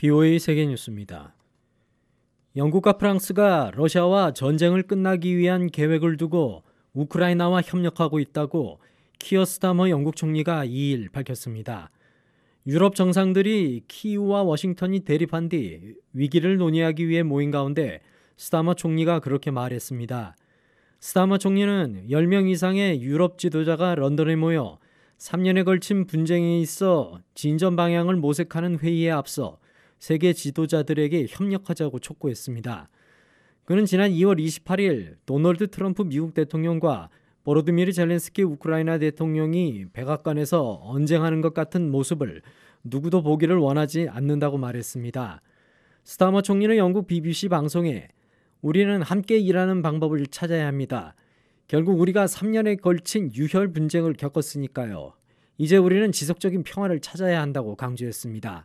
BOA 세계뉴스입니다. 영국과 프랑스가 러시아와 전쟁을 끝나기 위한 계획을 두고 우크라이나와 협력하고 있다고 키어 스타머 영국 총리가 2일 밝혔습니다. 유럽 정상들이 키이우와 워싱턴이 대립한 뒤 위기를 논의하기 위해 모인 가운데 스타머 총리가 그렇게 말했습니다. 스타머 총리는 10명 이상의 유럽 지도자가 런던에 모여 3년에 걸친 분쟁에 있어 진전 방향을 모색하는 회의에 앞서 세계 지도자들에게 협력하자고 촉구했습니다. 그는 지난 2월 28일 도널드 트럼프 미국 대통령과 보로드미르 젤렌스키 우크라이나 대통령이 백악관에서 언쟁하는 것 같은 모습을 누구도 보기를 원하지 않는다고 말했습니다. 스타머 총리는 영국 BBC 방송에 우리는 함께 일하는 방법을 찾아야 합니다. 결국 우리가 3년에 걸친 유혈 분쟁을 겪었으니까요. 이제 우리는 지속적인 평화를 찾아야 한다고 강조했습니다.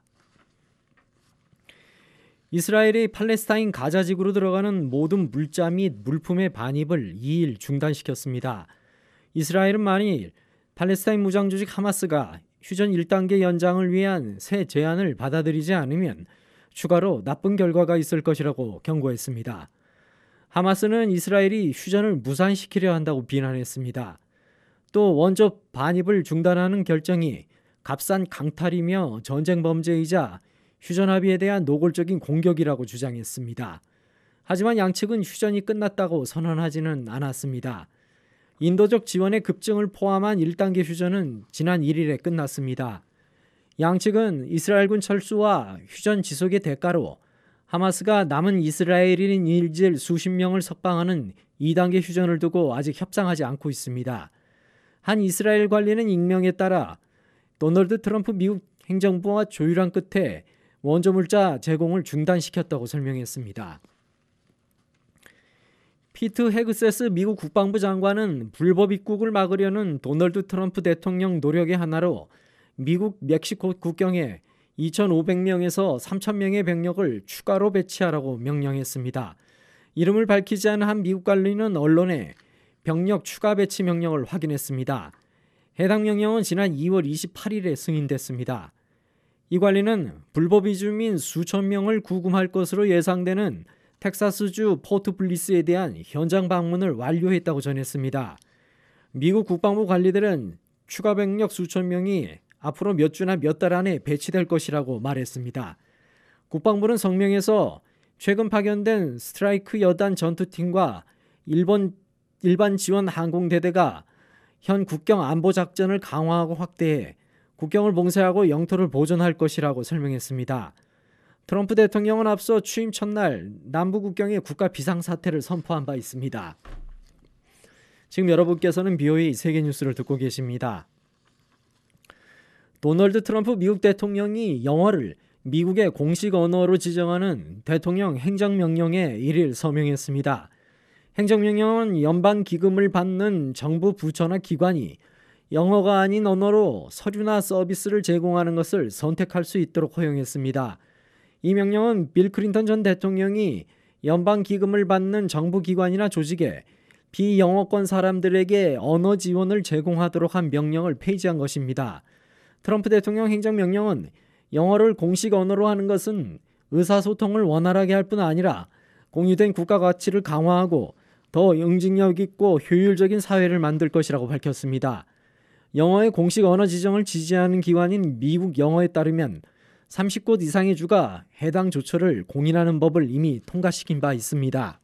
이스라엘이 팔레스타인 가자 지구로 들어가는 모든 물자 및 물품의 반입을 2일 중단시켰습니다. 이스라엘은 만일 팔레스타인 무장조직 하마스가 휴전 1단계 연장을 위한 새 제안을 받아들이지 않으면 추가로 나쁜 결과가 있을 것이라고 경고했습니다. 하마스는 이스라엘이 휴전을 무산시키려 한다고 비난했습니다. 또 원조 반입을 중단하는 결정이 값싼 강탈이며 전쟁 범죄이자 휴전 합의에 대한 노골적인 공격이라고 주장했습니다. 하지만 양측은 휴전이 끝났다고 선언하지는 않았습니다. 인도적 지원의 급증을 포함한 1단계 휴전은 지난 1일에 끝났습니다. 양측은 이스라엘군 철수와 휴전 지속의 대가로 하마스가 남은 이스라엘인 인질 수십 명을 석방하는 2단계 휴전을 두고 아직 협상하지 않고 있습니다. 한 이스라엘 관리는 익명에 따라 도널드 트럼프 미국 행정부와 조율한 끝에 원조 물자 제공을 중단시켰다고 설명했습니다. 피트 헤그세스 미국 국방부 장관은 불법 입국을 막으려는 도널드 트럼프 대통령 노력의 하나로 미국 멕시코 국경에 2,500명에서 3,000명의 병력을 추가로 배치하라고 명령했습니다. 이름을 밝히지 않은 한 미국 관리는 언론에 병력 추가 배치 명령을 확인했습니다. 해당 명령은 지난 2월 28일에 승인됐습니다. 이 관리는 불법 이주민 수천 명을 구금할 것으로 예상되는 텍사스주 포트 블리스에 대한 현장 방문을 완료했다고 전했습니다. 미국 국방부 관리들은 추가 병력 수천 명이 앞으로 몇 주나 몇 달 안에 배치될 것이라고 말했습니다. 국방부는 성명에서 최근 파견된 스트라이크 여단 전투팀과 일반 지원 항공대대가 현 국경 안보 작전을 강화하고 확대해 국경을 봉쇄하고 영토를 보존할 것이라고 설명했습니다. 트럼프 대통령은 앞서 취임 첫날 남부 국경에 국가 비상사태를 선포한 바 있습니다. 지금 여러분께서는 BOA 세계뉴스를 듣고 계십니다. 도널드 트럼프 미국 대통령이 영어를 미국의 공식 언어로 지정하는 대통령 행정명령에 1일 서명했습니다. 행정명령은 연방기금을 받는 정부 부처나 기관이 영어가 아닌 언어로 서류나 서비스를 제공하는 것을 선택할 수 있도록 허용했습니다. 이 명령은 빌 클린턴 전 대통령이 연방기금을 받는 정부기관이나 조직에 비영어권 사람들에게 언어 지원을 제공하도록 한 명령을 폐지한 것입니다. 트럼프 대통령 행정명령은 영어를 공식 언어로 하는 것은 의사소통을 원활하게 할 뿐 아니라 공유된 국가 가치를 강화하고 더 응징력 있고 효율적인 사회를 만들 것이라고 밝혔습니다. 영어의 공식 언어 지정을 지지하는 기관인 미국 영어에 따르면 30곳 이상의 주가 해당 조처를 공인하는 법을 이미 통과시킨 바 있습니다.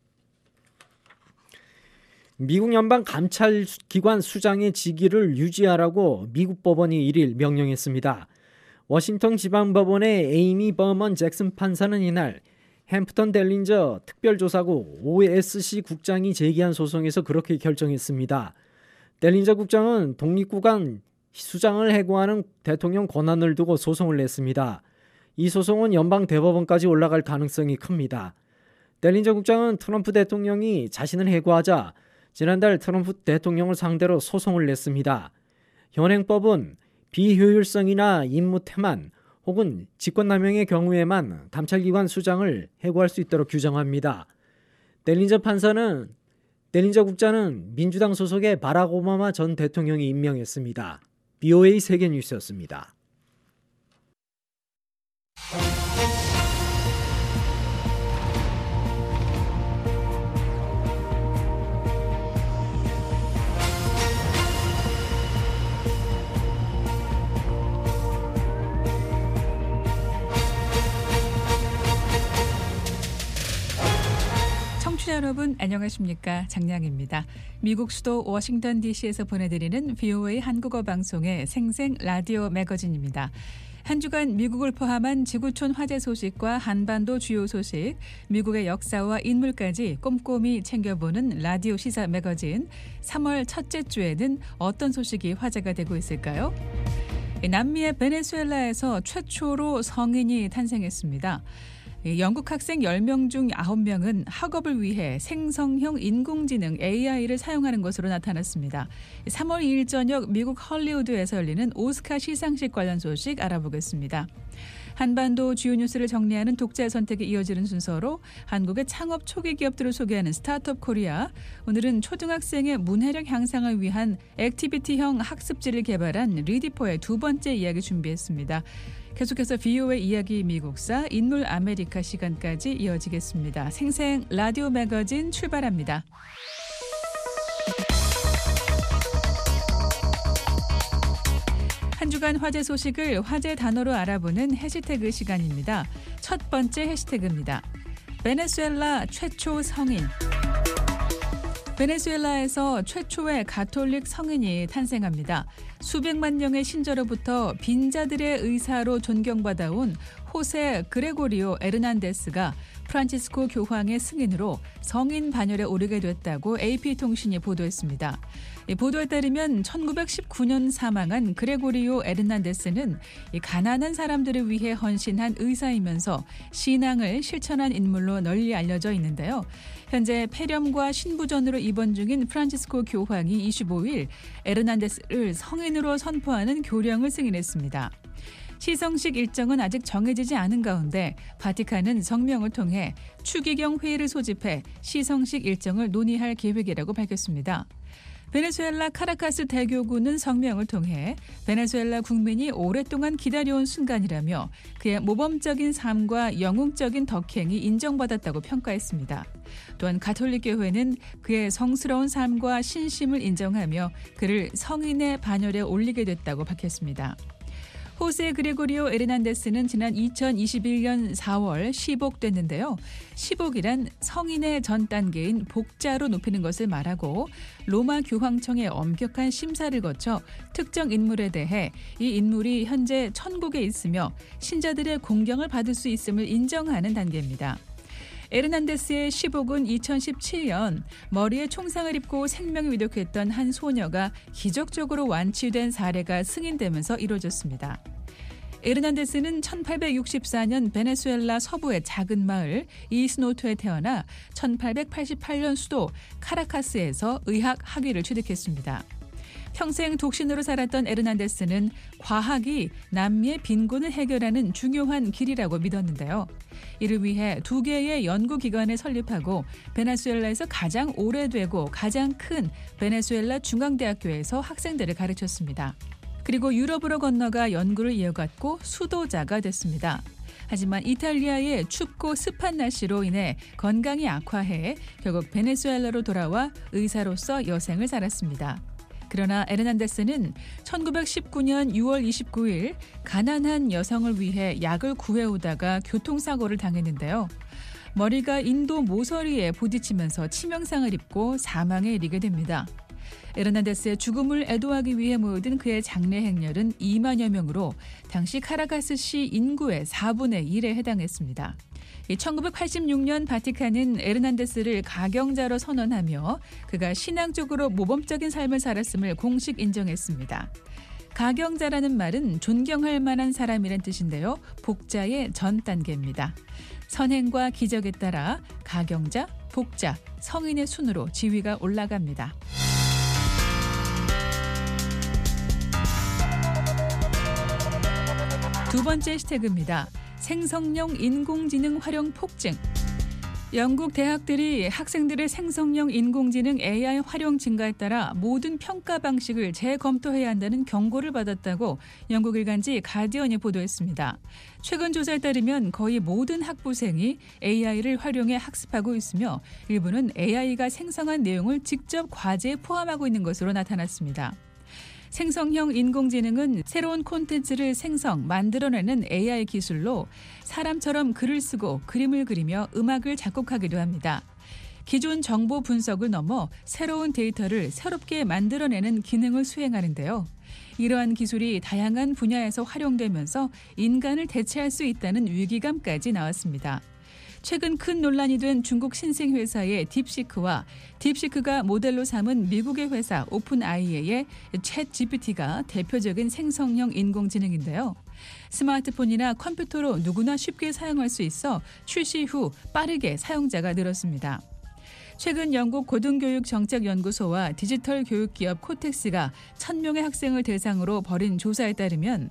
미국 연방 감찰기관 수장의 직위를 유지하라고 미국 법원이 1일 명령했습니다. 워싱턴 지방법원의 에이미 버먼 잭슨 판사는 이날 햄프턴 델린저 특별조사국 OSC 국장이 제기한 소송에서 그렇게 결정했습니다. 델린저 국장은 독립기관 수장을 해고하는 대통령 권한을 두고 소송을 냈습니다. 이 소송은 연방 대법원까지 올라갈 가능성이 큽니다. 델린저 국장은 트럼프 대통령이 자신을 해고하자 지난달 트럼프 대통령을 상대로 소송을 냈습니다. 현행법은 비효율성이나 임무 태만 혹은 직권남용의 경우에만 감찰기관 수장을 해고할 수 있도록 규정합니다. 델린저 국장은 민주당 소속의 바락 오바마 전 대통령이 임명했습니다. BOA 세계뉴스였습니다. 여러분 안녕하십니까? 장량입니다. 미국 수도 워싱턴 DC에서 보내드리는 VOA 한국어 방송의 생생 라디오 매거진입니다. 한 주간 미국을 포함한 지구촌 화재 소식과 한반도 주요 소식, 미국의 역사와 인물까지 꼼꼼히 챙겨보는 라디오 시사 매거진 3월 첫째 주에는 어떤 소식이 화제가 되고 있을까요? 남미의 베네수엘라에서 최초로 성인이 탄생했습니다. 영국 학생 10명 중 9명은 학업을 위해 생성형 인공지능 AI를 사용하는 것으로 나타났습니다. 3월 2일 저녁 미국 헐리우드에서 열리는 오스카 시상식 관련 소식 알아보겠습니다. 한반도 주요 뉴스를 정리하는 독자 선택에 이어지는 순서로 한국의 창업 초기 기업들을 소개하는 스타트업 코리아. 오늘은 초등학생의 문해력 향상을 위한 액티비티형 학습지를 개발한 리디포의 두 번째 이야기 준비했습니다. 계속해서 VOA 이야기 미국사 인물 아메리카 시간까지 이어지겠습니다. 생생 라디오 매거진 출발합니다. 한 주간 화제 소식을 화제 단어로 알아보는 해시태그 시간입니다. 첫 번째 해시태그입니다. 베네수엘라 최초 성인. 베네수엘라에서 최초의 가톨릭 성인이 탄생합니다. 수백만 명의 신자로부터 빈자들의 의사로 존경받아온 호세 그레고리오 에르난데스가 프란치스코 교황의 승인으로 성인 반열에 오르게 됐다고 AP통신이 보도했습니다. 보도에 따르면 1919년 사망한 그레고리오 에르난데스는 가난한 사람들을 위해 헌신한 의사이면서 신앙을 실천한 인물로 널리 알려져 있는데요. 현재 폐렴과 신부전으로 입원 중인 프란치스코 교황이 25일 에르난데스를 성인으로 선포하는 교령을 승인했습니다. 시성식 일정은 아직 정해지지 않은 가운데 바티칸은 성명을 통해 추기경 회의를 소집해 시성식 일정을 논의할 계획이라고 밝혔습니다. 베네수엘라 카라카스 대교구는 성명을 통해 베네수엘라 국민이 오랫동안 기다려온 순간이라며 그의 모범적인 삶과 영웅적인 덕행이 인정받았다고 평가했습니다. 또한 가톨릭교회는 그의 성스러운 삶과 신심을 인정하며 그를 성인의 반열에 올리게 됐다고 밝혔습니다. 호세 그레고리오 에르난데스는 지난 2021년 4월 시복됐는데요. 시복이란 성인의 전 단계인 복자로 높이는 것을 말하고 로마 교황청의 엄격한 심사를 거쳐 특정 인물에 대해 이 인물이 현재 천국에 있으며 신자들의 공경을 받을 수 있음을 인정하는 단계입니다. 에르난데스의 시복은 2017년 머리에 총상을 입고 생명을 위독했던 한 소녀가 기적적으로 완치된 사례가 승인되면서 이루어졌습니다. 에르난데스는 1864년 베네수엘라 서부의 작은 마을 이스노토에 태어나 1888년 수도 카라카스에서 의학 학위를 취득했습니다. 평생 독신으로 살았던 에르난데스는 과학이 남미의 빈곤을 해결하는 중요한 길이라고 믿었는데요. 이를 위해 2개의 연구기관을 설립하고 베네수엘라에서 가장 오래되고 가장 큰 베네수엘라 중앙대학교에서 학생들을 가르쳤습니다. 그리고 유럽으로 건너가 연구를 이어갔고 수도자가 됐습니다. 하지만 이탈리아의 춥고 습한 날씨로 인해 건강이 악화해 결국 베네수엘라로 돌아와 의사로서 여생을 살았습니다. 그러나 에르난데스는 1919년 6월 29일 가난한 여성을 위해 약을 구해오다가 교통사고를 당했는데요. 머리가 인도 모서리에 부딪히면서 치명상을 입고 사망에 이르게 됩니다. 에르난데스의 죽음을 애도하기 위해 모여든 그의 장례 행렬은 2만여 명으로 당시 카라카스시 인구의 4분의 1에 해당했습니다. 1986년 바티칸은 에르난데스를 가경자로 선언하며 그가 신앙적으로 모범적인 삶을 살았음을 공식 인정했습니다. 가경자라는 말은 존경할 만한 사람이란 뜻인데요. 복자의 전 단계입니다. 선행과 기적에 따라 가경자, 복자, 성인의 순으로 지위가 올라갑니다. 두 번째 해시태그입니다. 생성형 인공지능 활용 폭증. 영국 대학들이 학생들의 생성형 인공지능 AI 활용 증가에 따라 모든 평가 방식을 재검토해야 한다는 경고를 받았다고 영국 일간지 가디언이 보도했습니다. 최근 조사에 따르면 거의 모든 학부생이 AI를 활용해 학습하고 있으며 일부는 AI가 생성한 내용을 직접 과제에 포함하고 있는 것으로 나타났습니다. 생성형 인공지능은 새로운 콘텐츠를 만들어내는 AI 기술로 사람처럼 글을 쓰고 그림을 그리며 음악을 작곡하기도 합니다. 기존 정보 분석을 넘어 새로운 데이터를 새롭게 만들어내는 기능을 수행하는데요. 이러한 기술이 다양한 분야에서 활용되면서 인간을 대체할 수 있다는 위기감까지 나왔습니다. 최근 큰 논란이 된 중국 신생 회사의 딥시크와 딥시크가 모델로 삼은 미국의 회사 오픈AI의 챗GPT가 대표적인 생성형 인공지능인데요. 스마트폰이나 컴퓨터로 누구나 쉽게 사용할 수 있어 출시 후 빠르게 사용자가 늘었습니다. 최근 영국 고등교육정책연구소와 디지털 교육기업 코텍스가 1,000명의 학생을 대상으로 벌인 조사에 따르면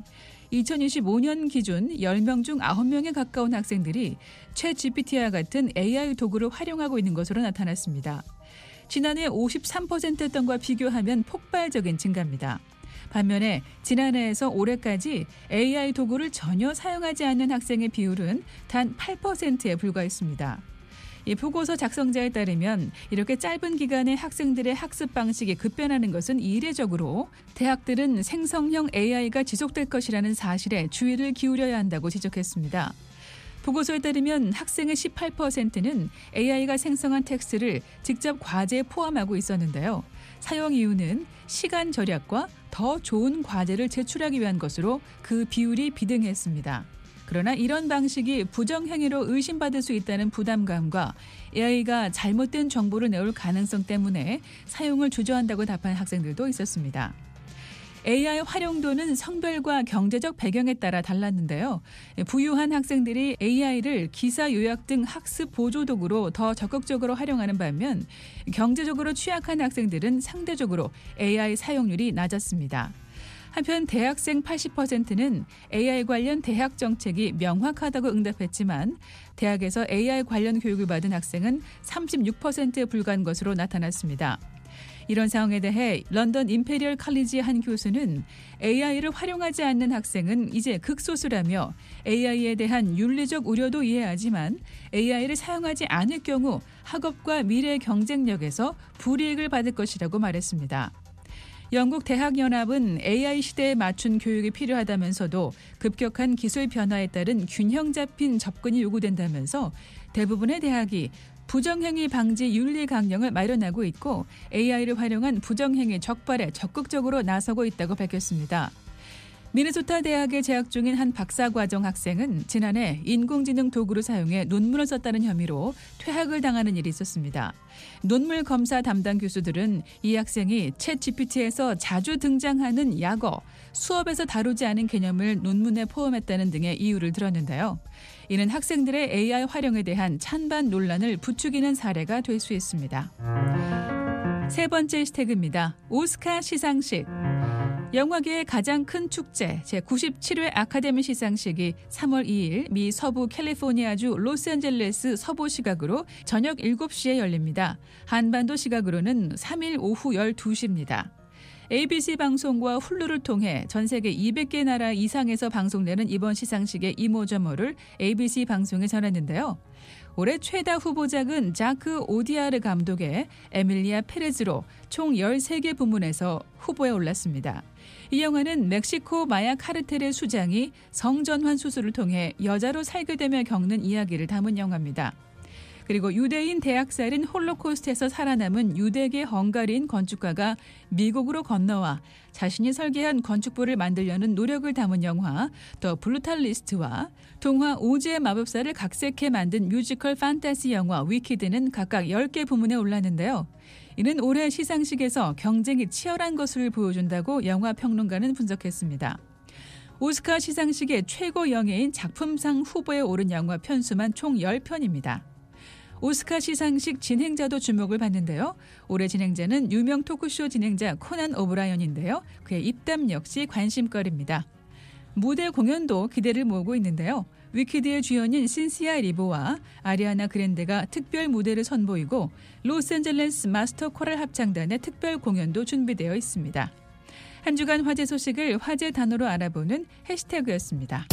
2025년 기준 10명 중 9명에 가까운 학생들이 챗GPT와 같은 AI 도구를 활용하고 있는 것으로 나타났습니다. 지난해 53%였던 것과 비교하면 폭발적인 증가입니다. 반면에 지난해에서 올해까지 AI 도구를 전혀 사용하지 않는 학생의 비율은 단 8%에 불과했습니다. 이 보고서 작성자에 따르면 이렇게 짧은 기간에 학생들의 학습 방식이 급변하는 것은 이례적으로 대학들은 생성형 AI가 지속될 것이라는 사실에 주의를 기울여야 한다고 지적했습니다. 보고서에 따르면 학생의 18%는 AI가 생성한 텍스트를 직접 과제에 포함하고 있었는데요. 사용 이유는 시간 절약과 더 좋은 과제를 제출하기 위한 것으로 그 비율이 비등했습니다. 그러나 이런 방식이 부정행위로 의심받을 수 있다는 부담감과 AI가 잘못된 정보를 내올 가능성 때문에 사용을 주저한다고 답한 학생들도 있었습니다. AI 활용도는 성별과 경제적 배경에 따라 달랐는데요. 부유한 학생들이 AI를 기사 요약 등 학습 보조 도구로 더 적극적으로 활용하는 반면 경제적으로 취약한 학생들은 상대적으로 AI 사용률이 낮았습니다. 한편 대학생 80%는 AI 관련 대학 정책이 명확하다고 응답했지만 대학에서 AI 관련 교육을 받은 학생은 36%에 불과한 것으로 나타났습니다. 이런 상황에 대해 런던 임페리얼 칼리지의 한 교수는 AI를 활용하지 않는 학생은 이제 극소수라며 AI에 대한 윤리적 우려도 이해하지만 AI를 사용하지 않을 경우 학업과 미래 경쟁력에서 불이익을 받을 것이라고 말했습니다. 영국 대학연합은 AI 시대에 맞춘 교육이 필요하다면서도 급격한 기술 변화에 따른 균형 잡힌 접근이 요구된다면서 대부분의 대학이 부정행위 방지 윤리 강령을 마련하고 있고 AI를 활용한 부정행위 적발에 적극적으로 나서고 있다고 밝혔습니다. 미네소타 대학에 재학 중인 한 박사과정 학생은 지난해 인공지능 도구를 사용해 논문을 썼다는 혐의로 퇴학을 당하는 일이 있었습니다. 논문 검사 담당 교수들은 이 학생이 챗GPT에서 자주 등장하는 약어, 수업에서 다루지 않은 개념을 논문에 포함했다는 등의 이유를 들었는데요. 이는 학생들의 AI 활용에 대한 찬반 논란을 부추기는 사례가 될 수 있습니다. 세 번째 해시태그입니다. 오스카 시상식. 영화계의 가장 큰 축제 제97회 아카데미 시상식이 3월 2일 미 서부 캘리포니아주 로스앤젤레스 서부 시각으로 저녁 7시에 열립니다. 한반도 시각으로는 3일 오후 12시입니다. ABC 방송과 훌루를 통해 전 세계 200개 나라 이상에서 방송되는 이번 시상식의 이모저모를 ABC 방송에 전했는데요. 올해 최다 후보작은 자크 오디아르 감독의 에밀리아 페레즈로 총 13개 부문에서 후보에 올랐습니다. 이 영화는 멕시코 마약 카르텔의 수장이 성전환 수술을 통해 여자로 살게 되며 겪는 이야기를 담은 영화입니다. 그리고 유대인 대학살인 홀로코스트에서 살아남은 유대계 헝가리인 건축가가 미국으로 건너와 자신이 설계한 건축부를 만들려는 노력을 담은 영화 더 블루탈리스트와 동화 오즈의 마법사를 각색해 만든 뮤지컬 판타지 영화 위키드는 각각 10개 부문에 올랐는데요. 이는 올해 시상식에서 경쟁이 치열한 것을 보여준다고 영화평론가는 분석했습니다. 오스카 시상식의 최고 영예인 작품상 후보에 오른 영화 편수만 총 10편입니다. 오스카 시상식 진행자도 주목을 받는데요. 올해 진행자는 유명 토크쇼 진행자 코난 오브라이언인데요. 그의 입담 역시 관심거리입니다. 무대 공연도 기대를 모으고 있는데요. 위키드의 주연인 신시아 리보와 아리아나 그랜데가 특별 무대를 선보이고 로스앤젤레스 마스터 코럴 합창단의 특별 공연도 준비되어 있습니다. 한 주간 화제 소식을 화제 단어로 알아보는 해시태그였습니다.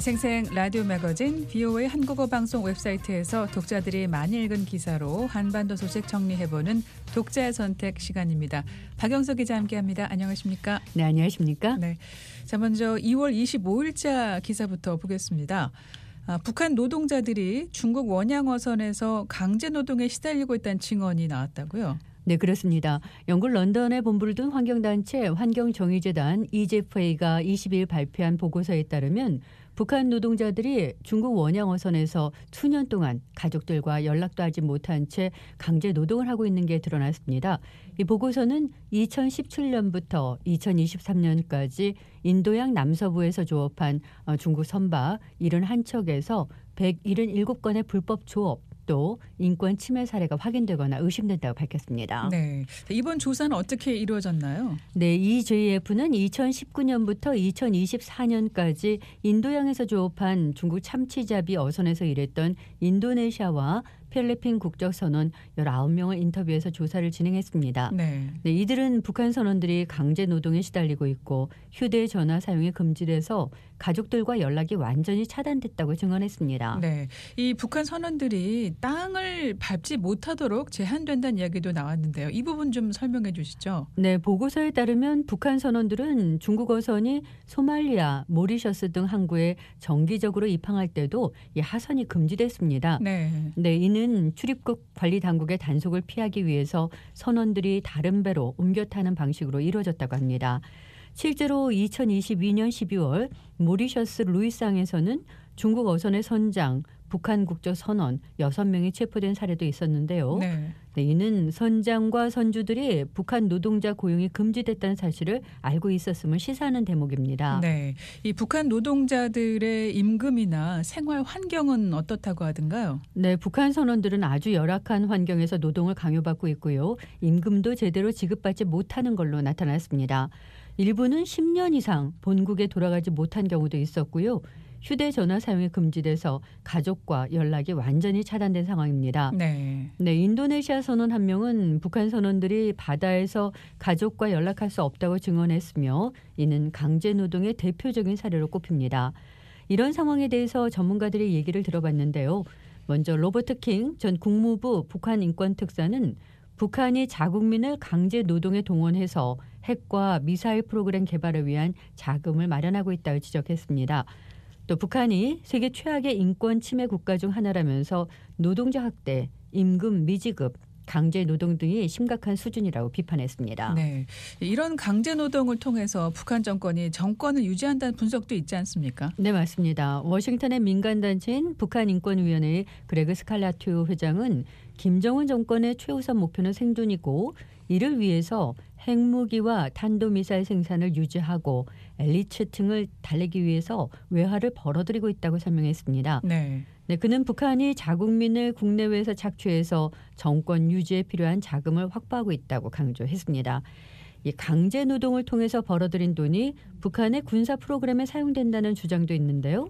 생생 라디오 매거진 VOA 한국어 방송 웹사이트에서 독자들이 많이 읽은 기사로 한반도 소식 정리해보는 독자의 선택 시간입니다. 박영석 기자 함께합니다. 안녕하십니까? 네, 안녕하십니까? 네. 자, 먼저 2월 25일자 기사부터 보겠습니다. 북한 노동자들이 중국 원양 어선에서 강제 노동에 시달리고 있다는 증언이 나왔다고요? 네, 그렇습니다. 영국 런던에 본부를 둔 환경단체 환경정의재단 EJFA가 20일 발표한 보고서에 따르면 북한 노동자들이 중국 원양 어선에서 수년 동안 가족들과 연락도 하지 못한 채 강제 노동을 하고 있는 게 드러났습니다. 이 보고서는 2017년부터 2023년까지 인도양 남서부에서 조업한 중국 선박 71척에서 177건의 불법 조업 또 인권 침해 사례가 확인되거나 의심된다고 밝혔습니다. 네. 이번 조사는 어떻게 이루어졌나요? 네, EJF는 2019년부터 2024년까지 인도양에서 조업한 중국 참치잡이 어선에서 일했던 인도네시아와 필리핀 국적선원 19명을 인터뷰해서 조사를 진행했습니다. 네. 네, 이들은 북한 선원들이 강제 노동에 시달리고 있고 휴대전화 사용이 금지돼서 가족들과 연락이 완전히 차단됐다고 증언했습니다. 네, 이 북한 선원들이 땅을 밟지 못하도록 제한된다는 이야기도 나왔는데요. 이 부분 좀 설명해 주시죠. 네, 보고서에 따르면 북한 선원들은 중국 어선이 소말리아, 모리셔스 등 항구에 정기적으로 입항할 때도 이 하선이 금지됐습니다. 네. 네, 이는 출입국 관리 당국의 단속을 피하기 위해서 선원들이 다른 배로 옮겨 타는 방식으로 이루어졌다고 합니다. 실제로 2022년 12월 모리셔스 루이스항에서는 중국 어선의 선장, 북한 국적 선원 6명이 체포된 사례도 있었는데요. 네. 네, 이는 선장과 선주들이 북한 노동자 고용이 금지됐다는 사실을 알고 있었음을 시사하는 대목입니다. 네, 이 북한 노동자들의 임금이나 생활 환경은 어떻다고 하던가요? 네, 북한 선원들은 아주 열악한 환경에서 노동을 강요받고 있고요. 임금도 제대로 지급받지 못하는 걸로 나타났습니다. 일부는 10년 이상 본국에 돌아가지 못한 경우도 있었고요. 휴대전화 사용이 금지돼서 가족과 연락이 완전히 차단된 상황입니다. 네. 네, 인도네시아 선원 한 명은 북한 선원들이 바다에서 가족과 연락할 수 없다고 증언했으며 이는 강제 노동의 대표적인 사례로 꼽힙니다. 이런 상황에 대해서 전문가들의 얘기를 들어봤는데요. 먼저 로버트 킹 전 국무부 북한 인권특사는 북한이 자국민을 강제 노동에 동원해서 핵과 미사일 프로그램 개발을 위한 자금을 마련하고 있다고 지적했습니다. 또 북한이 세계 최악의 인권 침해 국가 중 하나라면서 노동자 학대, 임금 미지급, 강제 노동 등이 심각한 수준이라고 비판했습니다. 네, 이런 강제 노동을 통해서 북한 정권이 정권을 유지한다는 분석도 있지 않습니까? 네, 맞습니다. 워싱턴의 민간단체인 북한인권위원회의 그레그 스칼라튜 회장은 김정은 정권의 최우선 목표는 생존이고 이를 위해서 핵무기와 탄도미사일 생산을 유지하고 엘리트층을 달래기 위해서 외화를 벌어들이고 있다고 설명했습니다. 네. 네, 그는 북한이 자국민을 국내외에서 착취해서 정권 유지에 필요한 자금을 확보하고 있다고 강조했습니다. 이 강제 노동을 통해서 벌어들인 돈이 북한의 군사 프로그램에 사용된다는 주장도 있는데요.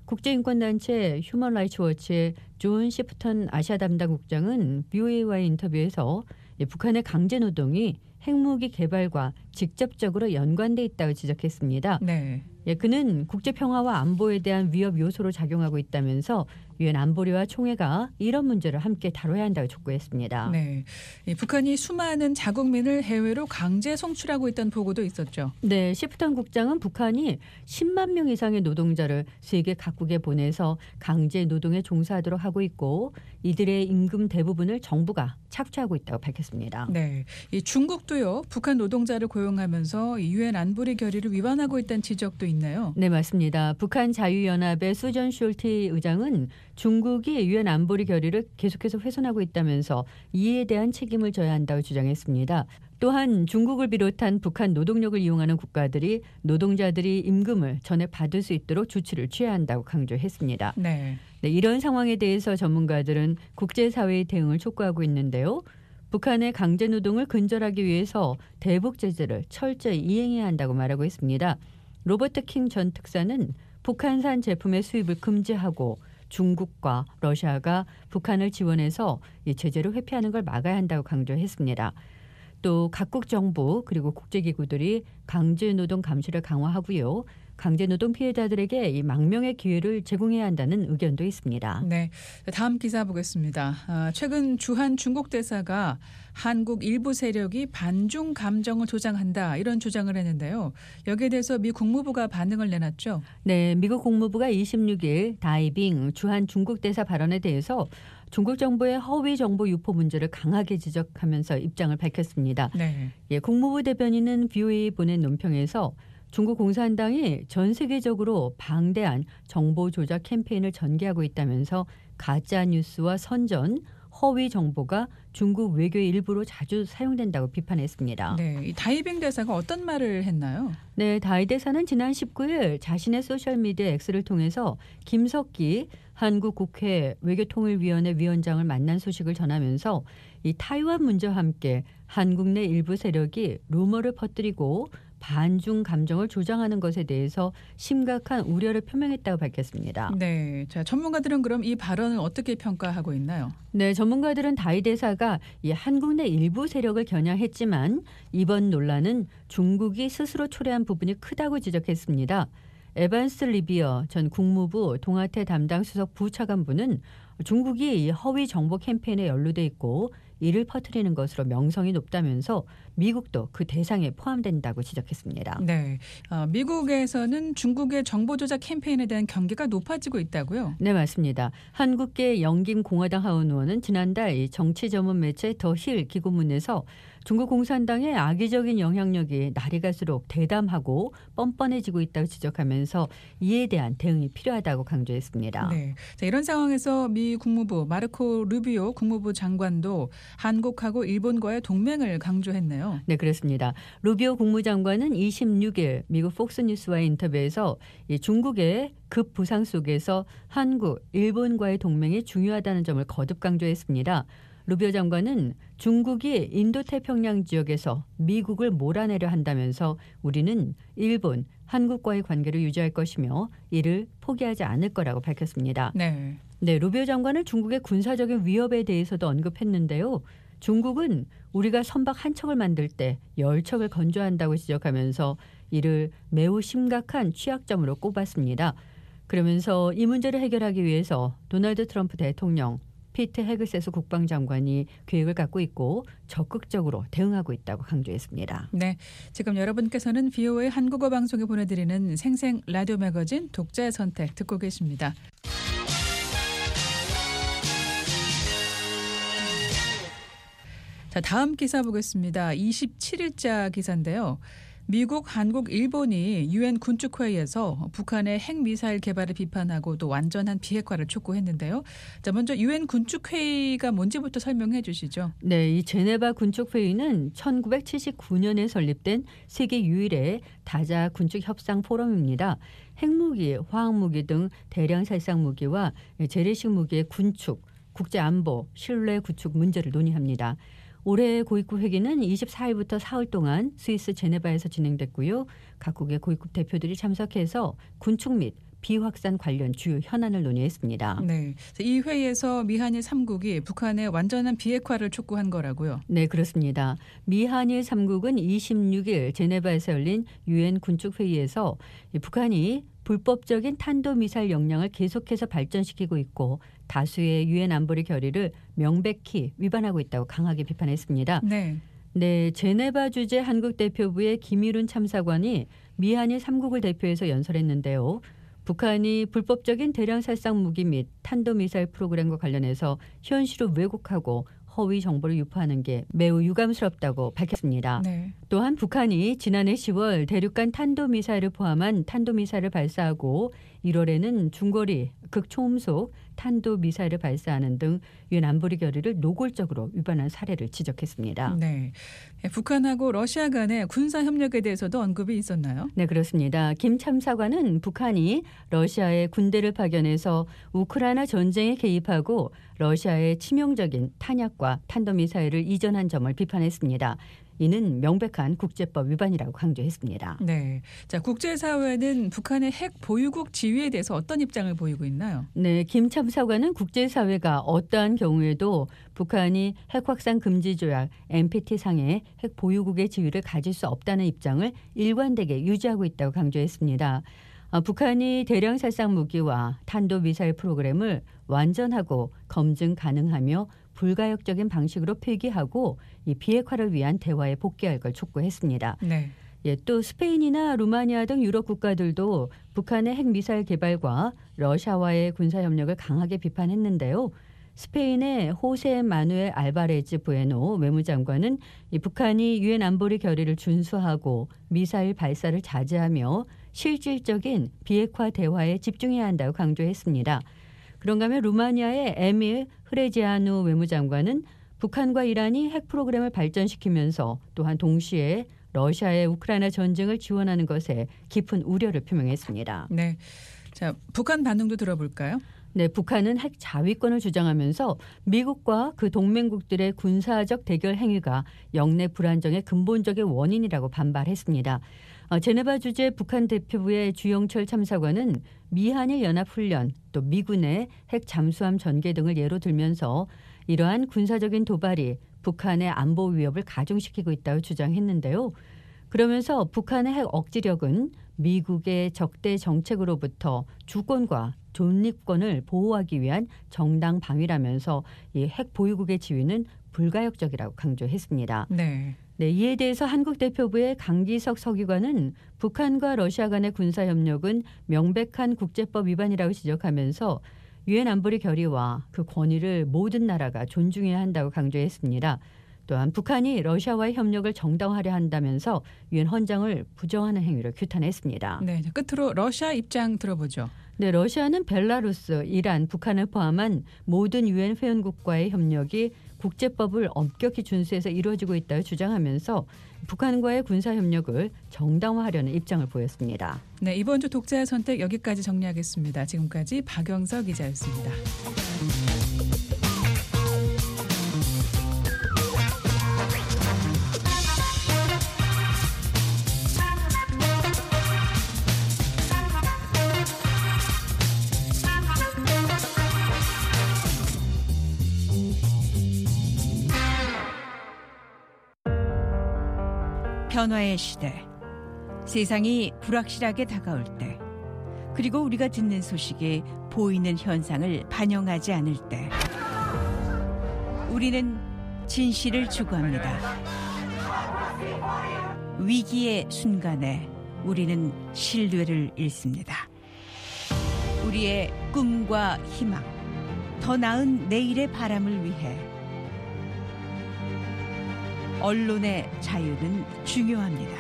국제인권단체 휴먼 라이츠 워치의 존 시프턴 아시아 담당 국장은 VOA와의 인터뷰에서 북한의 강제 노동이 핵무기 개발과 직접적으로 연관돼 있다고 지적했습니다. 네. 그는 국제 평화와 안보에 대한 위협 요소로 작용하고 있다면서 유엔 안보리와 총회가 이런 문제를 함께 다뤄야 한다고 촉구했습니다. 네, 이 북한이 수많은 자국민을 해외로 강제 송출하고 있다는 보고도 있었죠. 네, 시프턴 국장은 북한이 10만 명 이상의 노동자를 세계 각국에 보내서 강제 노동에 종사하도록 하고 있고 이들의 임금 대부분을 정부가 착취하고 있다고 밝혔습니다. 네, 이 중국도요 북한 노동자를 고용하면서 유엔 안보리 결의를 위반하고 있다는 지적도 있네요. 네, 맞습니다. 북한 자유연합의 수전 숄티 의장은 중국이 유엔 안보리 결의를 계속해서 훼손하고 있다면서 이에 대한 책임을 져야 한다고 주장했습니다. 또한 중국을 비롯한 북한 노동력을 이용하는 국가들이 노동자들이 임금을 전액 받을 수 있도록 조치를 취해야 한다고 강조했습니다. 네. 네, 이런 상황에 대해서 전문가들은 국제사회의 대응을 촉구하고 있는데요. 북한의 강제 노동을 근절하기 위해서 대북 제재를 철저히 이행해야 한다고 말하고 있습니다. 로버트 킹 전 특사는 북한산 제품의 수입을 금지하고 중국과 러시아가 북한을 지원해서 이 제재를 회피하는 걸 막아야 한다고 강조했습니다. 또 각국 정부 그리고 국제기구들이 강제노동 감시를 강화하고요. 강제노동 피해자들에게 이 망명의 기회를 제공해야 한다는 의견도 있습니다. 네, 다음 기사 보겠습니다. 최근 주한 중국 대사가 한국 일부 세력이 반중 감정을 조장한다 이런 주장을 했는데요. 여기에 대해서 미 국무부가 반응을 내놨죠. 네, 미국 국무부가 26일 다이빙 주한 중국 대사 발언에 대해서 중국 정부의 허위 정보 유포 문제를 강하게 지적하면서 입장을 밝혔습니다. 네. 예, 국무부 대변인은 BOA에 보낸 논평에서 중국 공산당이 전 세계적으로 방대한 정보 조작 캠페인을 전개하고 있다면서 가짜 뉴스와 선전, 허위 정보가 중국 외교의 일부로 자주 사용된다고 비판했습니다. 네, 이 다이빙 대사가 어떤 말을 했나요? 네, 다이 대사는 지난 19일 자신의 소셜미디어 X를 통해서 김석기 한국 국회 외교통일위원회 위원장을 만난 소식을 전하면서 이 타이완 문제와 함께 한국 내 일부 세력이 루머를 퍼뜨리고 반중 감정을 조장하는 것에 대해서 심각한 우려를 표명했다고 밝혔습니다. 네, 자 전문가들은 그럼 이 발언을 어떻게 평가하고 있나요? 네, 전문가들은 다이 대사가 이 한국 내 일부 세력을 겨냥했지만 이번 논란은 중국이 스스로 초래한 부분이 크다고 지적했습니다. 에반스 리비어 전 국무부 동아태 담당 수석 부차관부는 중국이 이 허위 정보 캠페인에 연루돼 있고 이를 퍼뜨리는 것으로 명성이 높다면서 미국도 그 대상에 포함된다고 지적했습니다. 네, 미국에서는 중국의 정보 조작 캠페인에 대한 경계가 높아지고 있다고요? 네, 맞습니다. 한국계 영김 공화당 하원 의원은 지난달 이 정치 전문 매체 더 힐 기고문에서 중국 공산당의 악의적인 영향력이 날이 갈수록 대담하고 뻔뻔해지고 있다고 지적하면서 이에 대한 대응이 필요하다고 강조했습니다. 네, 자, 이런 상황에서 미 국무부 마르코 루비오 국무부 장관도 한국하고 일본과의 동맹을 강조했네요. 네, 그렇습니다. 루비오 국무장관은 26일 미국 폭스뉴스와의 인터뷰에서 이 중국의 급 부상 속에서 한국, 일본과의 동맹이 중요하다는 점을 거듭 강조했습니다. 루비오 장관은 중국이 인도태평양 지역에서 미국을 몰아내려 한다면서 우리는 일본, 한국과의 관계를 유지할 것이며 이를 포기하지 않을 거라고 밝혔습니다. 네. 네, 루비오 장관은 중국의 군사적인 위협에 대해서도 언급했는데요. 중국은 우리가 선박 한 척을 만들 때 10척을 건조한다고 지적하면서 이를 매우 심각한 취약점으로 꼽았습니다. 그러면서 이 문제를 해결하기 위해서 도널드 트럼프 대통령, 피트 헤그세스 국방장관이 계획을 갖고 있고 적극적으로 대응하고 있다고 강조했습니다. 네, 지금 여러분께서는 VOA 한국어 방송에 보내드리는 생생 라디오 매거진 독자의 선택 듣고 계십니다. 자, 다음 기사 보겠습니다. 27일자 기사인데요. 미국, 한국, 일본이 유엔 군축회의에서 북한의 핵미사일 개발을 비판하고 또 완전한 비핵화를 촉구했는데요. 자, 먼저 유엔 군축회의가 뭔지부터 설명해 주시죠. 네, 이 제네바 군축회의는 1979년에 설립된 세계 유일의 다자 군축 협상 포럼입니다. 핵무기, 화학무기 등 대량 살상 무기와 재래식 무기의 군축, 국제안보, 신뢰 구축 문제를 논의합니다. 올해 고위급 회기는 24일부터 사흘 동안 스위스 제네바에서 진행됐고요. 각국의 고위급 대표들이 참석해서 군축 및 비확산 관련 주요 현안을 논의했습니다. 네, 이 회의에서 미한일 3국이 북한의 완전한 비핵화를 촉구한 거라고요. 네, 그렇습니다. 미한일 3국은 26일 제네바에서 열린 유엔 군축회의에서 북한이 불법적인 탄도미사일 역량을 계속해서 발전시키고 있고 다수의 유엔 안보리 결의를 명백히 위반하고 있다고 강하게 비판했습니다. 네. 네, 제네바 주재 한국 대표부의 김일훈 참사관이 미한일 3국을 대표해서 연설했는데요. 북한이 불법적인 대량 살상 무기 및 탄도미사일 프로그램과 관련해서 현실을 왜곡하고 허위 정보를 유포하는 게 매우 유감스럽다고 밝혔습니다. 네. 또한 북한이 지난해 10월 대륙간 탄도미사일을 포함한 탄도미사일을 발사하고 1월에는 중거리 극초음속 탄도미사일을 발사하는 등 유엔 안보리 결의를 노골적으로 위반한 사례를 지적했습니다. 네. 북한하고 러시아 간의 군사 협력에 대해서도 언급이 있었나요? 네, 그렇습니다. 김 참사관은 북한이 러시아에 군대를 파견해서 우크라이나 전쟁에 개입하고 러시아의 치명적인 탄약과 탄도미사일을 이전한 점을 비판했습니다. 이는 명백한 국제법 위반이라고 강조했습니다. 네. 자, 국제사회는 북한의 핵 보유국 지위에 대해서 어떤 입장을 보이고 있나요? 네, 김 참사관은 국제사회가 어떠한 경우에도 북한이 핵 확산 금지 조약 NPT상의 핵 보유국의 지위를 가질 수 없다는 입장을 일관되게 유지하고 있다고 강조했습니다. 북한이 대량 살상 무기와 탄도미사일 프로그램을 완전하고 검증 가능하며 불가역적인 방식으로 폐기하고 이 비핵화를 위한 대화에 복귀할 걸 촉구했습니다. 네. 예, 또 스페인이나 루마니아 등 유럽 국가들도 북한의 핵미사일 개발과 러시아와의 군사협력을 강하게 비판했는데요. 스페인의 호세 마누엘 알바레즈 부에노 외무장관은 이 북한이 유엔 안보리 결의를 준수하고 미사일 발사를 자제하며 실질적인 비핵화 대화에 집중해야 한다고 강조했습니다. 그런가 하면 루마니아의 에밀 흐레지아누 외무장관은 북한과 이란이 핵 프로그램을 발전시키면서 또한 동시에 러시아의 우크라이나 전쟁을 지원하는 것에 깊은 우려를 표명했습니다. 네. 자, 북한 반응도 들어볼까요? 네, 북한은 핵 자위권을 주장하면서 미국과 그 동맹국들의 군사적 대결 행위가 영내 불안정의 근본적인 원인이라고 반발했습니다. 제네바 주재 북한 대표부의 주영철 참사관은 미한일 연합훈련 또 미군의 핵 잠수함 전개 등을 예로 들면서 이러한 군사적인 도발이 북한의 안보 위협을 가중시키고 있다고 주장했는데요. 그러면서 북한의 핵 억지력은 미국의 적대 정책으로부터 주권과 존립권을 보호하기 위한 정당 방위라면서 이 핵 보유국의 지위는 불가역적이라고 강조했습니다. 네. 네, 이에 대해서 한국 대표부의 강기석 서기관은 북한과 러시아 간의 군사협력은 명백한 국제법 위반이라고 지적하면서 유엔 안보리 결의와 그 권위를 모든 나라가 존중해야 한다고 강조했습니다. 또한 북한이 러시아와의 협력을 정당화하려 한다면서 유엔 헌장을 부정하는 행위를 규탄했습니다. 네, 끝으로 러시아 입장 들어보죠. 네, 러시아는 벨라루스, 이란, 북한을 포함한 모든 유엔 회원국과의 협력이 국제법을 엄격히 준수해서 이루어지고 있다고 주장하면서 북한과의 군사협력을 정당화하려는 입장을 보였습니다. 네, 이번 주 독자의 선택 여기까지 정리하겠습니다. 지금까지 박영서 기자였습니다. 변화의 시대, 세상이 불확실하게 다가올 때, 그리고 우리가 듣는 소식이 보이는 현상을 반영하지 않을 때, 우리는 진실을 추구합니다. 위기의 순간에 우리는 신뢰를 잃습니다. 우리의 꿈과 희망, 더 나은 내일의 바람을 위해 언론의 자유는 중요합니다.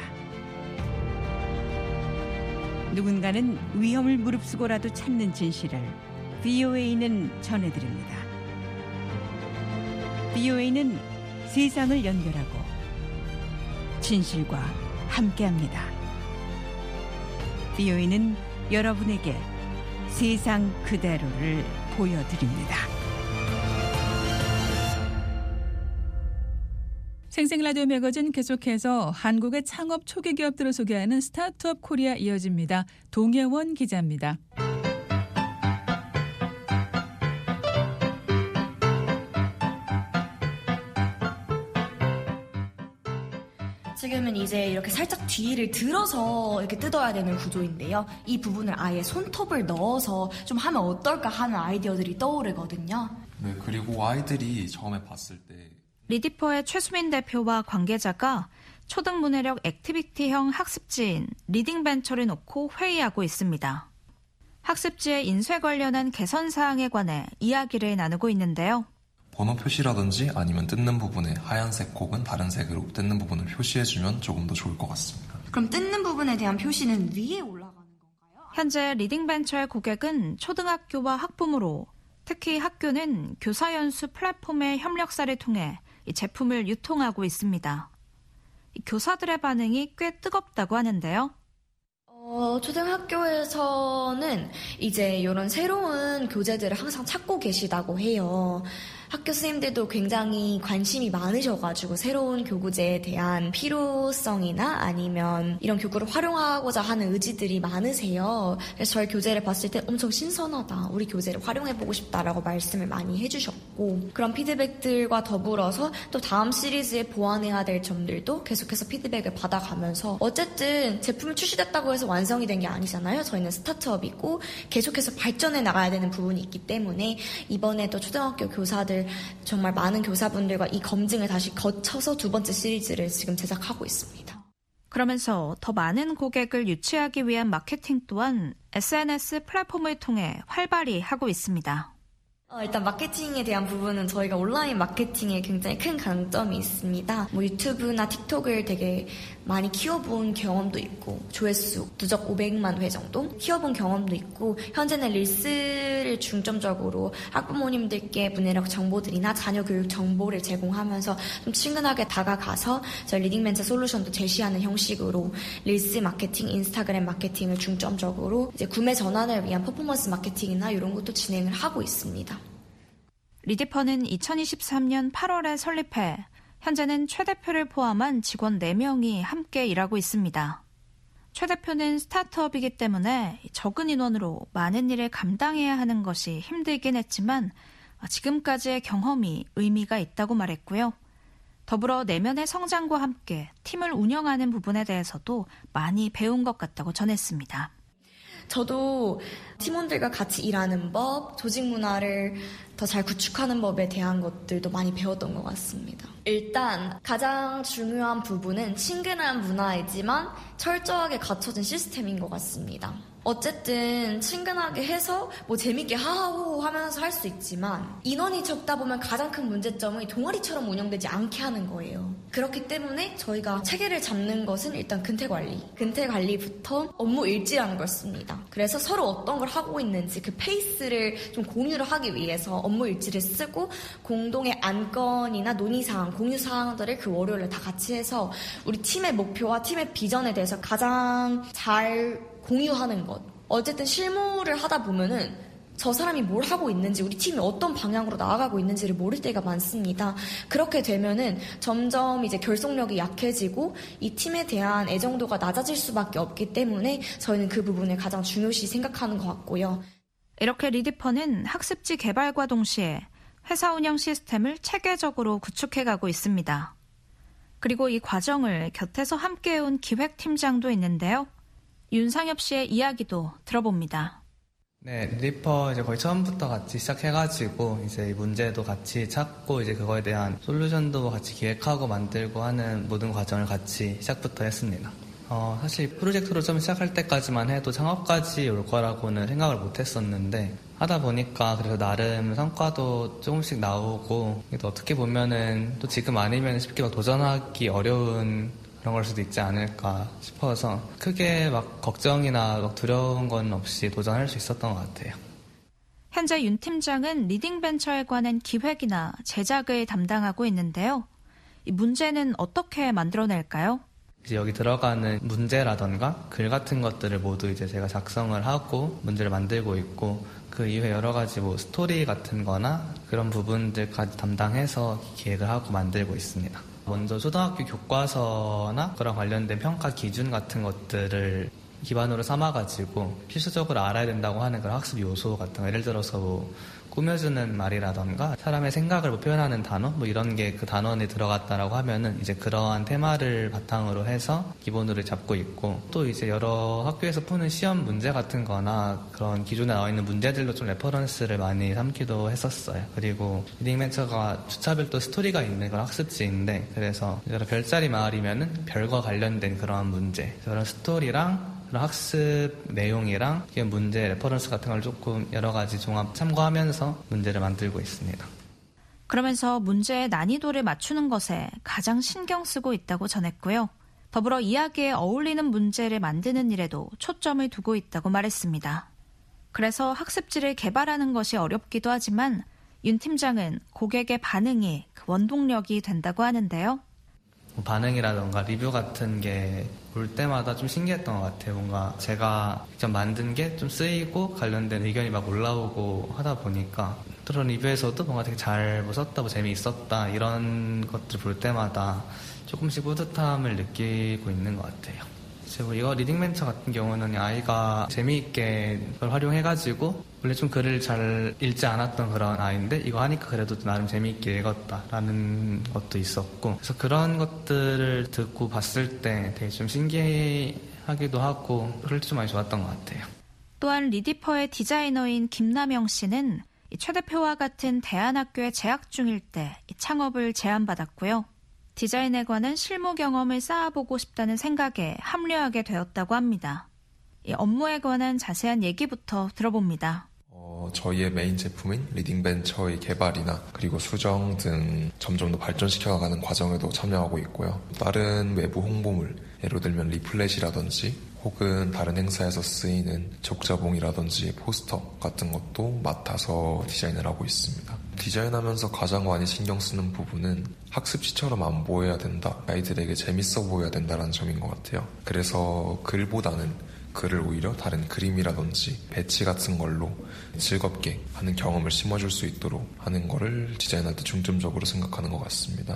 누군가는 위험을 무릅쓰고라도 찾는 진실을 VOA는 전해드립니다. VOA는 세상을 연결하고 진실과 함께합니다. VOA는 여러분에게 세상 그대로를 보여드립니다. 생생라디오 매거진 계속해서 한국의 창업 초기 기업들을 소개하는 스타트업 코리아 이어집니다. 동혜원 기자입니다. 지금은 이제 이렇게 살짝 뒤를 들어서 이렇게 뜯어야 되는 구조인데요. 이 부분을 아예 손톱을 넣어서 좀 하면 어떨까 하는 아이디어들이 떠오르거든요. 네, 그리고 아이들이 처음에 봤을 때 리디퍼의 최수민 대표와 관계자가 초등문해력 액티비티형 학습지인 리딩벤처를 놓고 회의하고 있습니다. 학습지의 인쇄 관련한 개선 사항에 관해 이야기를 나누고 있는데요. 번호 표시라든지 아니면 뜯는 부분에 하얀색 혹은 다른 색으로 뜯는 부분을 표시해주면 조금 더 좋을 것 같습니다. 그럼 뜯는 부분에 대한 표시는 위에 올라가는 건가요? 현재 리딩벤처의 고객은 초등학교와 학부모로, 특히 학교는 교사연수 플랫폼의 협력사를 통해 이 제품을 유통하고 있습니다. 교사들의 반응이 꽤 뜨겁다고 하는데요. 초등학교에서는 이제 이런 새로운 교재들을 항상 찾고 계시다고 해요. 학교 선생님들도 굉장히 관심이 많으셔가지고 새로운 교구제에 대한 필요성이나 아니면 이런 교구를 활용하고자 하는 의지들이 많으세요. 그래서 저희 교재를 봤을 때 엄청 신선하다, 우리 교재를 활용해보고 싶다라고 말씀을 많이 해주셨고, 그런 피드백들과 더불어서 또 다음 시리즈에 보완해야 될 점들도 계속해서 피드백을 받아가면서, 어쨌든 제품이 출시됐다고 해서 완성이 된 게 아니잖아요. 저희는 스타트업이고 계속해서 발전해 나가야 되는 부분이 있기 때문에 이번에도 초등학교 교사들, 정말 많은 교사분들과 이 검증을 다시 거쳐서 두 번째 시리즈를 지금 제작하고 있습니다. 그러면서 더 많은 고객을 유치하기 위한 마케팅 또한 SNS 플랫폼을 통해 활발히 하고 있습니다. 일단 마케팅에 대한 부분은 저희가 온라인 마케팅에 굉장히 큰 강점이 있습니다. 유튜브나 틱톡을 되게 많이 키워본 경험도 있고, 조회수 누적 500만 회 정도 키워본 경험도 있고, 현재는 릴스를 중점적으로 학부모님들께 문해력 정보들이나 자녀 교육 정보를 제공하면서 좀 친근하게 다가가서 저희 리딩벤처 솔루션도 제시하는 형식으로 릴스 마케팅, 인스타그램 마케팅을 중점적으로 이제 구매 전환을 위한 퍼포먼스 마케팅이나 이런 것도 진행을 하고 있습니다. 리디퍼는 2023년 8월에 설립해 현재는 최 대표를 포함한 직원 4명이 함께 일하고 있습니다. 최 대표는 스타트업이기 때문에 적은 인원으로 많은 일을 감당해야 하는 것이 힘들긴 했지만 지금까지의 경험이 의미가 있다고 말했고요. 더불어 내면의 성장과 함께 팀을 운영하는 부분에 대해서도 많이 배운 것 같다고 전했습니다. 저도 팀원들과 같이 일하는 법, 조직 문화를 더 잘 구축하는 법에 대한 것들도 많이 배웠던 것 같습니다. 일단 가장 중요한 부분은 친근한 문화이지만 철저하게 갖춰진 시스템인 것 같습니다. 어쨌든 친근하게 해서 재밌게 하하호호 하면서 할 수 있지만, 인원이 적다 보면 가장 큰 문제점이 동아리처럼 운영되지 않게 하는 거예요. 그렇기 때문에 저희가 체계를 잡는 것은 일단 근태관리부터 업무 일지라는 걸 씁니다. 그래서 서로 어떤 걸 하고 있는지 그 페이스를 좀 공유를 하기 위해서 업무 일지를 쓰고, 공동의 안건이나 논의사항, 공유사항들을 그 월요일에 다 같이 해서 우리 팀의 목표와 팀의 비전에 대해서 가장 잘 공유하는 것. 어쨌든 실무를 하다 보면은 저 사람이 뭘 하고 있는지, 우리 팀이 어떤 방향으로 나아가고 있는지를 모를 때가 많습니다. 그렇게 되면은 점점 이제 결속력이 약해지고 이 팀에 대한 애정도가 낮아질 수밖에 없기 때문에 저희는 그 부분을 가장 중요시 생각하는 것 같고요. 이렇게 리디퍼는 학습지 개발과 동시에 회사 운영 시스템을 체계적으로 구축해가고 있습니다. 그리고 이 과정을 곁에서 함께해온 기획팀장도 있는데요. 윤상엽 씨의 이야기도 들어봅니다. 네, 리디퍼 이제 거의 처음부터 같이 시작해가지고 이제 문제도 같이 찾고 이제 그거에 대한 솔루션도 같이 기획하고 만들고 하는 모든 과정을 같이 시작부터 했습니다. 사실 프로젝트로 좀 시작할 때까지만 해도 창업까지 올 거라고는 생각을 못 했었는데, 하다 보니까 그래서 나름 성과도 조금씩 나오고, 또 어떻게 보면은 또 지금 아니면 쉽게 도전하기 어려운 그런 걸 수도 있지 않을까 싶어서 크게 걱정이나 두려운 건 없이 도전할 수 있었던 것 같아요. 현재 윤 팀장은 리딩벤처에 관한 기획이나 제작을 담당하고 있는데요. 이 문제는 어떻게 만들어낼까요? 이제 여기 들어가는 문제라던가 글 같은 것들을 모두 이제 제가 작성을 하고 문제를 만들고 있고, 그 이후에 여러 가지 스토리 같은 거나 그런 부분들까지 담당해서 기획을 하고 만들고 있습니다. 먼저 초등학교 교과서나 그런 관련된 평가 기준 같은 것들을 기반으로 삼아가지고 필수적으로 알아야 된다고 하는 그런 학습 요소 같은 거, 예를 들어서 꾸며주는 말이라던가 사람의 생각을 표현하는 단어 이런 게 그 단원에 들어갔다라고 하면은 이제 그러한 테마를 바탕으로 해서 기본으로 잡고 있고, 또 이제 여러 학교에서 푸는 시험 문제 같은 거나 그런 기존에 나와 있는 문제들로 좀 레퍼런스를 많이 삼기도 했었어요. 그리고 리딩벤처가 주차별도 스토리가 있는 그런 학습지인데, 그래서 별자리 마을이면은 별과 관련된 그런 문제, 그런 스토리랑 그런 학습 내용이랑 문제 레퍼런스 같은 걸 조금 여러 가지 종합 참고하면서 문제를 만들고 있습니다. 그러면서 문제의 난이도를 맞추는 것에 가장 신경 쓰고 있다고 전했고요. 더불어 이야기에 어울리는 문제를 만드는 일에도 초점을 두고 있다고 말했습니다. 그래서 학습지를 개발하는 것이 어렵기도 하지만 윤 팀장은 고객의 반응이 그 원동력이 된다고 하는데요. 반응이라던가 리뷰 같은 게 올 때마다 좀 신기했던 것 같아요. 뭔가 제가 직접 만든 게 좀 쓰이고 관련된 의견이 막 올라오고 하다 보니까 그런 리뷰에서도 뭔가 되게 잘 썼다, 재미있었다 이런 것들 볼 때마다 조금씩 뿌듯함을 느끼고 있는 것 같아요. 이거 리딩벤처 같은 경우는 아이가 재미있게 그걸 활용해가지고 원래 좀 글을 잘 읽지 않았던 그런 아이인데 이거 하니까 그래도 나름 재미있게 읽었다라는 것도 있었고, 그래서 그런 것들을 듣고 봤을 때 되게 좀 신기하기도 하고 그럴 때 좀 많이 좋았던 것 같아요. 또한 리디퍼의 디자이너인 김남영 씨는 최 대표와 같은 대안학교에 재학 중일 때 창업을 제안받았고요. 디자인에 관한 실무 경험을 쌓아보고 싶다는 생각에 합류하게 되었다고 합니다. 이 업무에 관한 자세한 얘기부터 들어봅니다. 저희의 메인 제품인 리딩벤처의 개발이나 그리고 수정 등 점점 더 발전시켜가는 과정에도 참여하고 있고요. 다른 외부 홍보물, 예를 들면 리플렛이라든지 혹은 다른 행사에서 쓰이는 적자봉이라든지 포스터 같은 것도 맡아서 디자인을 하고 있습니다. 디자인하면서 가장 많이 신경 쓰는 부분은 학습지처럼 안 보여야 된다, 아이들에게 재밌어 보여야 된다는 점인 것 같아요. 그래서 글보다는 글을 오히려 다른 그림이라든지 배치 같은 걸로 즐겁게 하는 경험을 심어줄 수 있도록 하는 거를 디자인할 때 중점적으로 생각하는 것 같습니다.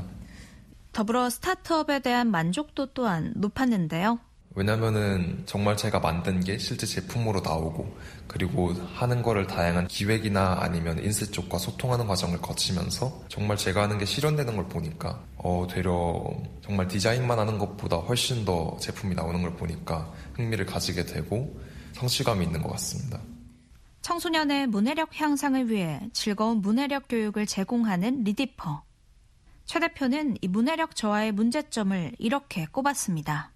더불어 스타트업에 대한 만족도 또한 높았는데요. 왜냐면은 정말 제가 만든 게 실제 제품으로 나오고 그리고 하는 거를 다양한 기획이나 아니면 인쇄 쪽과 소통하는 과정을 거치면서 정말 제가 하는 게 실현되는 걸 보니까 되려 정말 디자인만 하는 것보다 훨씬 더 제품이 나오는 걸 보니까 흥미를 가지게 되고 성취감이 있는 것 같습니다. 청소년의 문해력 향상을 위해 즐거운 문해력 교육을 제공하는 리디퍼. 최 대표는 이 문해력 저하의 문제점을 이렇게 꼽았습니다.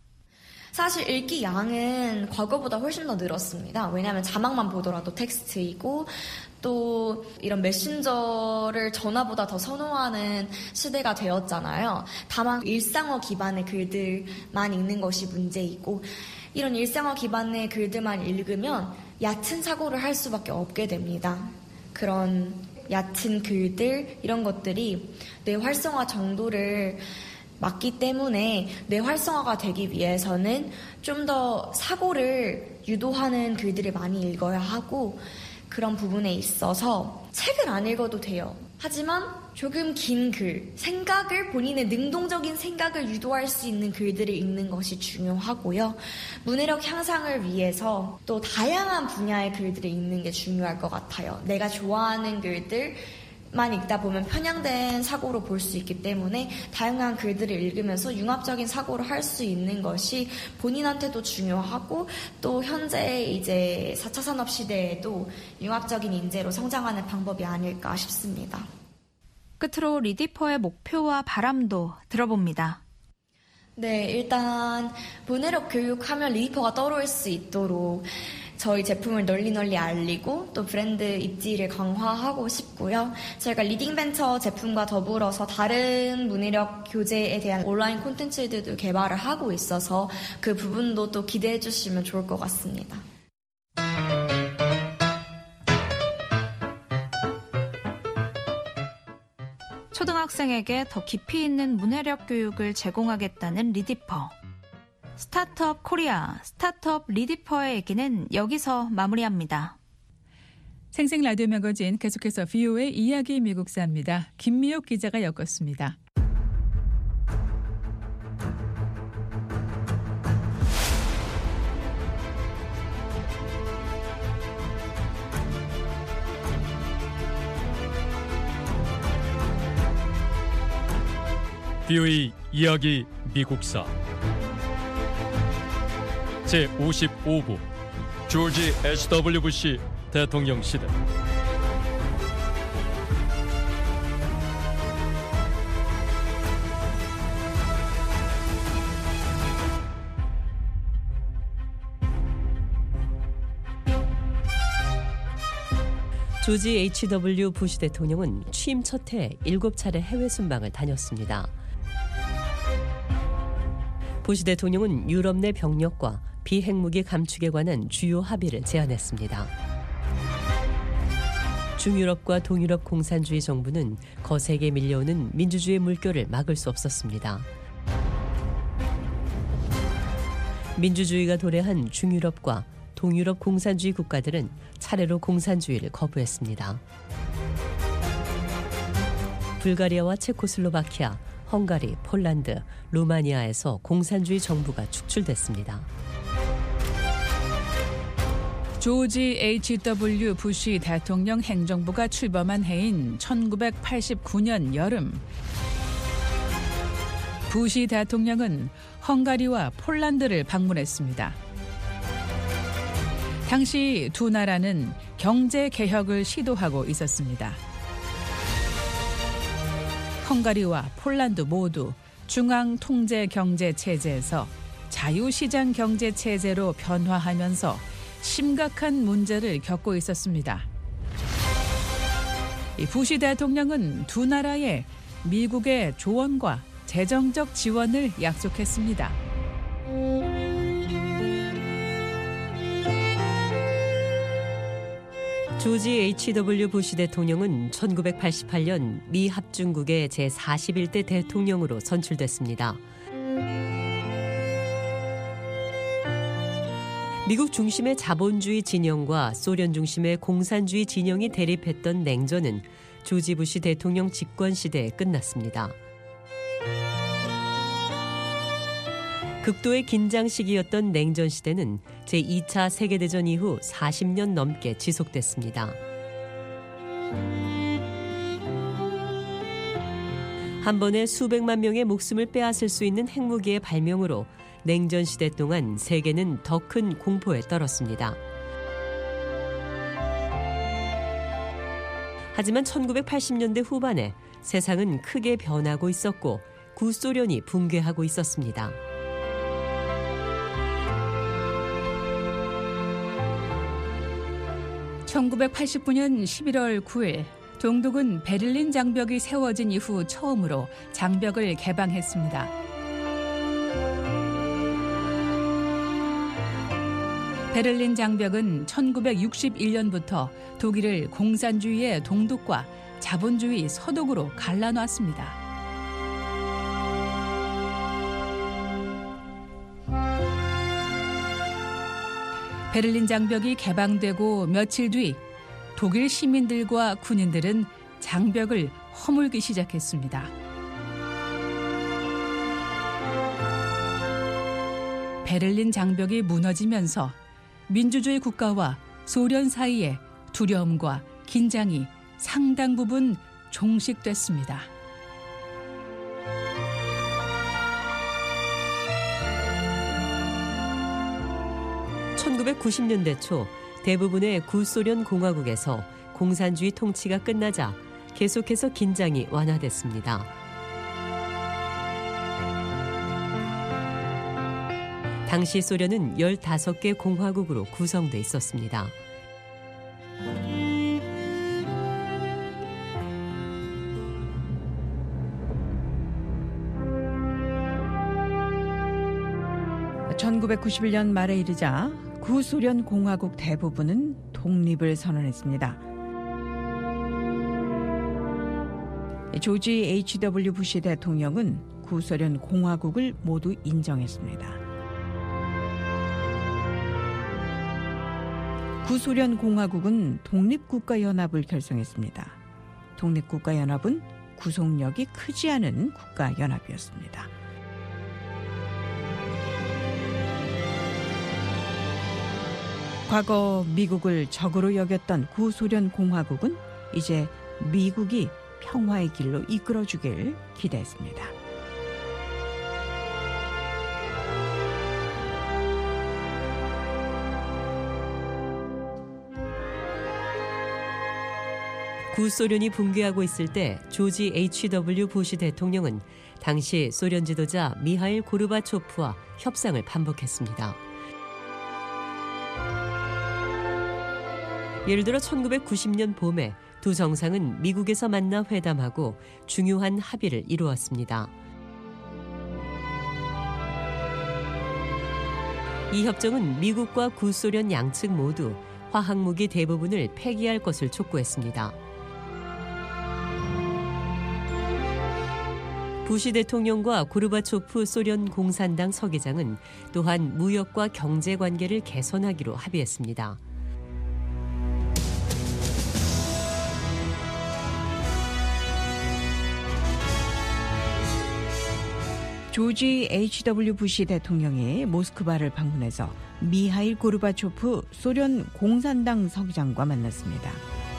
사실 읽기 양은 과거보다 훨씬 더 늘었습니다. 왜냐하면 자막만 보더라도 텍스트이고 또 이런 메신저를 전화보다 더 선호하는 시대가 되었잖아요. 다만 일상어 기반의 글들만 읽는 것이 문제이고, 이런 일상어 기반의 글들만 읽으면 얕은 사고를 할 수밖에 없게 됩니다. 그런 얕은 글들, 이런 것들이 뇌 활성화 정도를 맞기 때문에 뇌 활성화가 되기 위해서는 좀 더 사고를 유도하는 글들을 많이 읽어야 하고, 그런 부분에 있어서 책을 안 읽어도 돼요. 하지만 조금 긴 글, 본인의 능동적인 생각을 유도할 수 있는 글들을 읽는 것이 중요하고요. 문해력 향상을 위해서 또 다양한 분야의 글들을 읽는 게 중요할 것 같아요. 내가 좋아하는 글들만 읽다 보면 편향된 사고로 볼 수 있기 때문에 다양한 글들을 읽으면서 융합적인 사고를 할 수 있는 것이 본인한테도 중요하고, 또 현재 이제 4차 산업 시대에도 융합적인 인재로 성장하는 방법이 아닐까 싶습니다. 끝으로 리디퍼의 목표와 바람도 들어봅니다. 네, 일단 문해력 교육하면 리디퍼가 떠오를 수 있도록 저희 제품을 널리 알리고 또 브랜드 입지를 강화하고 싶고요. 저희가 리딩벤처 제품과 더불어서 다른 문해력 교재에 대한 온라인 콘텐츠들도 개발을 하고 있어서 그 부분도 또 기대해 주시면 좋을 것 같습니다. 초등학생에게 더 깊이 있는 문해력 교육을 제공하겠다는 리디퍼. 스타트업 코리아, 스타트업 리디퍼의 얘기는 여기서 마무리합니다. 생생 라디오 매거진 계속해서 VOA 이야기 미국사입니다. 김미옥 기자가 엮었습니다. VOA 이야기 미국사 제55부 조지 H.W. 부시 대통령 시대. 조지 H.W. 부시 대통령은 취임 첫 해 7차례 해외 순방을 다녔습니다. 부시 대통령은 유럽 내 병력과 비핵무기 감축에 관한 주요 합의를 제안했습니다. 중유럽과 동유럽 공산주의 정부는 거세게 밀려오는 민주주의 물결을 막을 수 없었습니다. 민주주의가 도래한 중유럽과 동유럽 공산주의 국가들은 차례로 공산주의를 거부했습니다. 불가리아와 체코슬로바키아, 헝가리, 폴란드, 루마니아에서 공산주의 정부가 축출됐습니다. 조지 H.W. 부시 대통령 행정부가 출범한 해인 1989년 여름, 부시 대통령은 헝가리와 폴란드를 방문했습니다. 당시 두 나라는 경제 개혁을 시도하고 있었습니다. 헝가리와 폴란드 모두 중앙 통제 경제 체제에서 자유시장 경제 체제로 변화하면서 심각한 문제를 겪고 있었습니다. 부시 대통령은 두 나라에 미국의 조언과 재정적 지원을 약속했습니다. 조지 H.W. 부시 대통령은 1988년 미 합중국의 제41대 대통령으로 선출됐습니다. 미국 중심의 자본주의 진영과 소련 중심의 공산주의 진영이 대립했던 냉전은 조지 부시 대통령 집권 시대에 끝났습니다. 극도의 긴장 시기였던 냉전 시대는 제2차 세계대전 이후 40년 넘게 지속됐습니다. 한 번에 수백만 명의 목숨을 빼앗을 수 있는 핵무기의 발명으로 냉전 시대 동안 세계는 더 큰 공포에 떨었습니다. 하지만 1980년대 후반에 세상은 크게 변하고 있었고 구소련이 붕괴하고 있었습니다. (1989년 11월 9일) 동독은 베를린 장벽이 세워진 이후 처음으로 장벽을 개방했습니다. 베를린 장벽은 1961년부터 독일을 공산주의의 동독과 자본주의 서독으로 갈라놨습니다. 베를린 장벽이 개방되고 며칠 뒤 독일 시민들과 군인들은 장벽을 허물기 시작했습니다. 베를린 장벽이 무너지면서 민주주의 국가와 소련 사이에 두려움과 긴장이 상당 부분 종식됐습니다. (1990년대) 초 대부분의 구소련 공화국에서 공산주의 통치가 끝나자 계속해서 긴장이 완화됐습니다. 당시 소련은 15개 공화국으로 구성돼 있었습니다. (1991년) 말에 이르자 구소련 공화국 대부분은 독립을 선언했습니다. 조지 H.W. 부시 대통령은 구소련 공화국을 모두 인정했습니다. 구소련 공화국은 독립국가연합을 결성했습니다. 독립국가연합은 구속력이 크지 않은 국가연합이었습니다. 과거 미국을 적으로 여겼던 구소련 공화국은 이제 미국이 평화의 길로 이끌어주길 기대했습니다. 구소련이 붕괴하고 있을 때 조지 H.W. 부시 대통령은 당시 소련 지도자 미하일 고르바초프와 협상을 반복했습니다. 예를 들어 1990년 봄에 두 정상은 미국에서 만나 회담하고 중요한 합의를 이루었습니다. 이 협정은 미국과 구소련 양측 모두 화학무기 대부분을 폐기할 것을 촉구했습니다. 부시 대통령과 고르바초프 소련 공산당 서기장은 또한 무역과 경제 관계를 개선하기로 합의했습니다. 조지 H.W. 부시 대통령이 모스크바를 방문해서 미하일 고르바초프 소련 공산당 서기장과 만났습니다.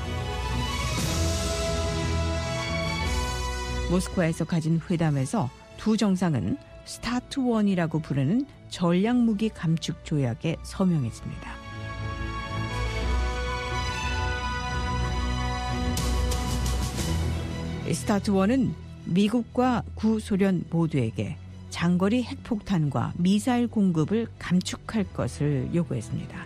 모스크바에서 가진 회담에서 두 정상은 스타트 1이라고 부르는 전략무기 감축 조약에 서명했습니다. 스타트 1은 미국과 구소련 모두에게 장거리 핵폭탄과 미사일 공급을 감축할 것을 요구했습니다.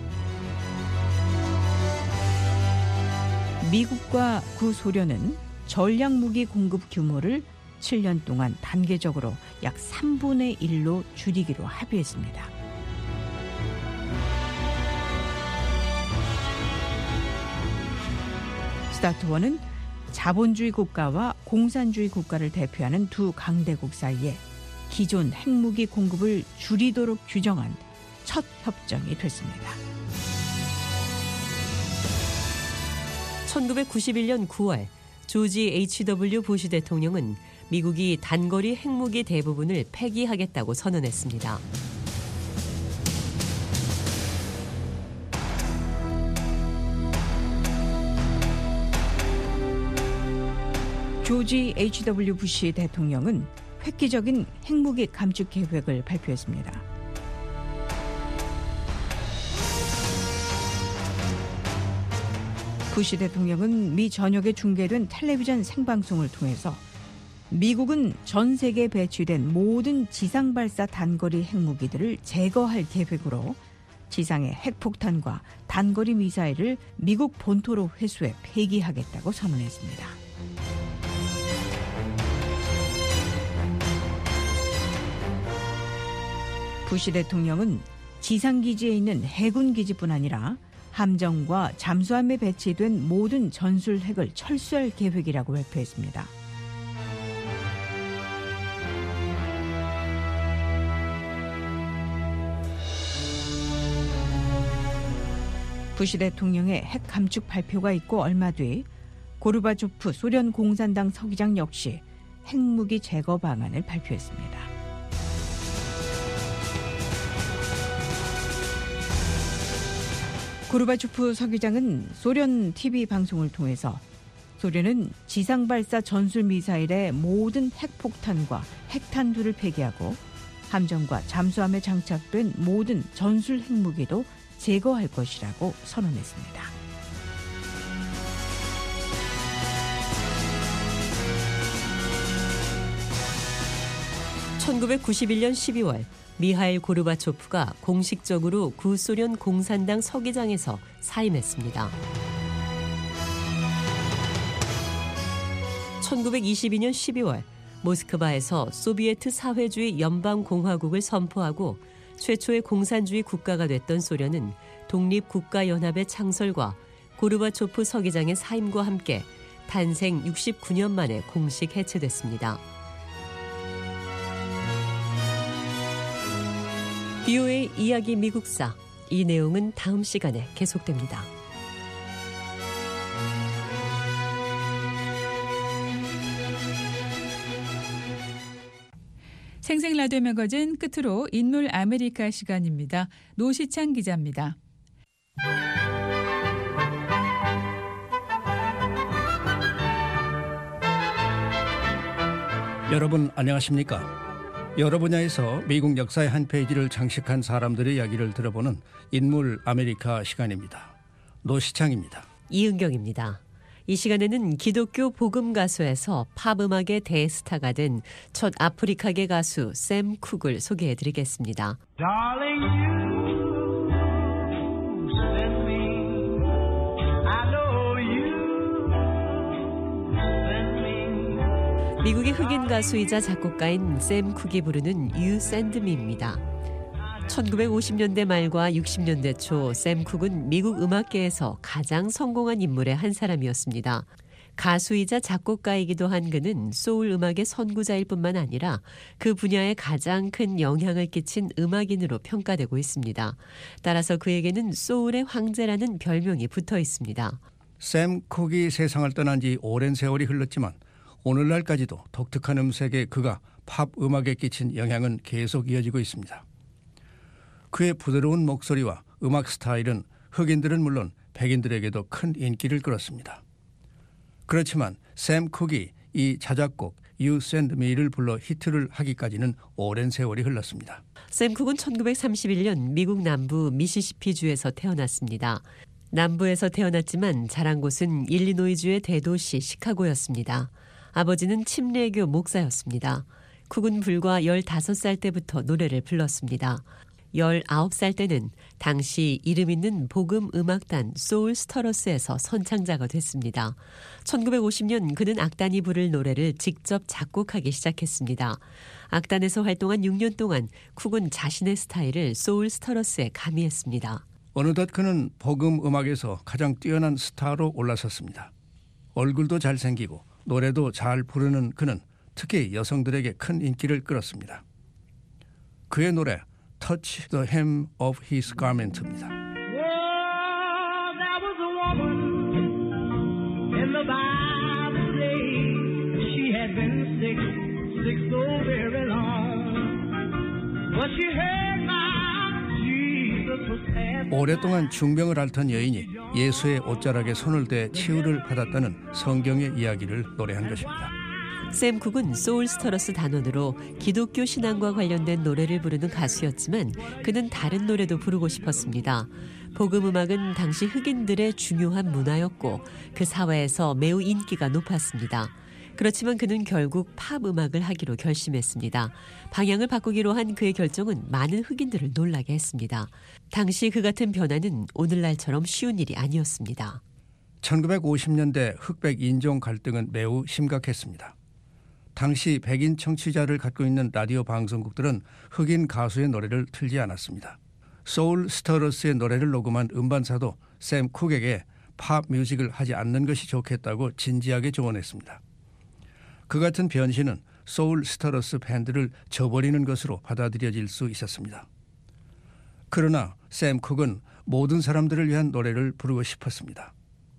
미국과 구소련은 전략무기 공급 규모를 7년 동안 단계적으로 약 3분의 1로 줄이기로 합의했습니다. 스타트 1은 자본주의 국가와 공산주의 국가를 대표하는 두 강대국 사이에 기존 핵무기 공급을 줄이도록 규정한 첫 협정이 됐습니다. 1991년 9월 조지 H.W. 부시 대통령은 미국이 단거리 핵무기 대부분을 폐기하겠다고 선언했습니다. 조지 H.W. 부시 대통령은 획기적인 핵무기 감축 계획을 발표했습니다. 부시 대통령은 미 전역에 중계된 텔레비전 생방송을 통해서 미국은 전 세계에 배치된 모든 지상 발사 단거리 핵무기들을 제거할 계획으로 지상의 핵폭탄과 단거리 미사일을 미국 본토로 회수해 폐기하겠다고 선언했습니다. 부시 대통령은 지상기지에 있는 해군기지뿐 아니라 함정과 잠수함에 배치된 모든 전술핵을 철수할 계획이라고 발표했습니다. 부시 대통령의 핵 감축 발표가 있고 얼마 뒤 고르바초프 소련 공산당 서기장 역시 핵무기 제거 방안을 발표했습니다. 고르바초프 서기장은 소련 TV 방송을 통해서 소련은 지상 발사 전술 미사일의 모든 핵폭탄과 핵탄두를 폐기하고 함정과 잠수함에 장착된 모든 전술 핵무기도 제거할 것이라고 선언했습니다. (1991년 12월) 미하일 고르바초프가 공식적으로 구소련 공산당 서기장에서 사임했습니다. 1922년 12월 모스크바에서 소비에트 사회주의 연방공화국을 선포하고 최초의 공산주의 국가가 됐던 소련은 독립국가연합의 창설과 고르바초프 서기장의 사임과 함께 탄생 69년 만에 공식 해체됐습니다. BOA 이야기 미국사, 이 내용은 다음 시간에 계속됩니다. 생생라디오 매거진 끝으로 인물 아메리카 시간입니다. 노시창 기자입니다. 여러분 안녕하십니까? 여러 분야에서 미국 역사의 한 페이지를 장식한 사람들의 이야기를 들어보는 인물 아메리카 시간입니다. 노시창입니다. 이은경입니다. 이 시간에는 기독교 복음 가수에서 팝 음악의 대스타가 된 첫 아프리카계 가수 샘 쿡을 소개해드리겠습니다. Darling, you send me. I know you send me. 미국의 흑인 가수이자 작곡가인 샘 쿡이 부르는 You Send Me입니다. 1950년대 말과 60년대 초 샘 쿡은 미국 음악계에서 가장 성공한 인물의 한 사람이었습니다. 가수이자 작곡가이기도 한 그는 소울 음악의 선구자일 뿐만 아니라 그 분야에 가장 큰 영향을 끼친 음악인으로 평가되고 있습니다. 따라서 그에게는 소울의 황제라는 별명이 붙어 있습니다. 샘 쿡이 세상을 떠난 지 오랜 세월이 흘렀지만 오늘날까지도 독특한 음색의 그가 팝 음악에 끼친 영향은 계속 이어지고 있습니다. 그의 부드러운 목소리와 음악 스타일은 흑인들은 물론 백인들에게도 큰 인기를 끌었습니다. 그렇지만 샘 쿡이 이 자작곡 You Send Me를 불러 히트를 하기까지는 오랜 세월이 흘렀습니다. 샘 쿡은 1931년 미국 남부 미시시피주에서 태어났습니다. 남부에서 태어났지만 자란 곳은 일리노이주의 대도시 시카고였습니다. 아버지는 침례교 목사였습니다. 쿡은 불과 15살 때부터 노래를 불렀습니다. 19살 때는 당시 이름 있는 복음 음악단 소울 스터러스에서 선창자가 됐습니다. 1950년 그는 악단이 부를 노래를 직접 작곡하기 시작했습니다. 악단에서 활동한 6년 동안 쿡은 자신의 스타일을 소울 스터러스에 가미했습니다. 어느덧 그는 복음 음악에서 가장 뛰어난 스타로 올라섰습니다. 얼굴도 잘생기고 노래도 잘 부르는 그는 특히 여성들에게 큰 인기를 끌었습니다. 그의 노래 Touch the Hem of His Garment입니다. Well, there was a woman in the Bible days. She had been sick so very long. But she heard my Jesus was passing. 오랫동안 중병을 앓던 여인이 예수의 옷자락에 손을 대 치유를 받았다는 성경의 이야기를 노래한 것입니다. 샘 쿡은 소울 스터러스 단원으로 기독교 신앙과 관련된 노래를 부르는 가수였지만 그는 다른 노래도 부르고 싶었습니다. 복음 음악은 당시 흑인들의 중요한 문화였고 그 사회에서 매우 인기가 높았습니다. 그렇지만 그는 결국 팝 음악을 하기로 결심했습니다. 방향을 바꾸기로 한 그의 결정은 많은 흑인들을 놀라게 했습니다. 당시 그 같은 변화는 오늘날처럼 쉬운 일이 아니었습니다. 1950년대 흑백 인종 갈등은 매우 심각했습니다. 당시 백인 청취자를 갖고 있는 라디오 방송국들은 흑인 가수의 노래를 틀지 않았습니다. 소울 스터러스의 노래를 녹음한 음반사도 샘 쿡에게 팝 뮤직을 하지 않는 것이 좋겠다고 진지하게 조언했습니다. 그 같은 변신은 소울 스터러스 밴드를 저버리는 것으로 받아들여질 수 있었습니다. 그러나 샘 쿡은 모든 사람들을 위한 노래를 부르고 싶었습니다.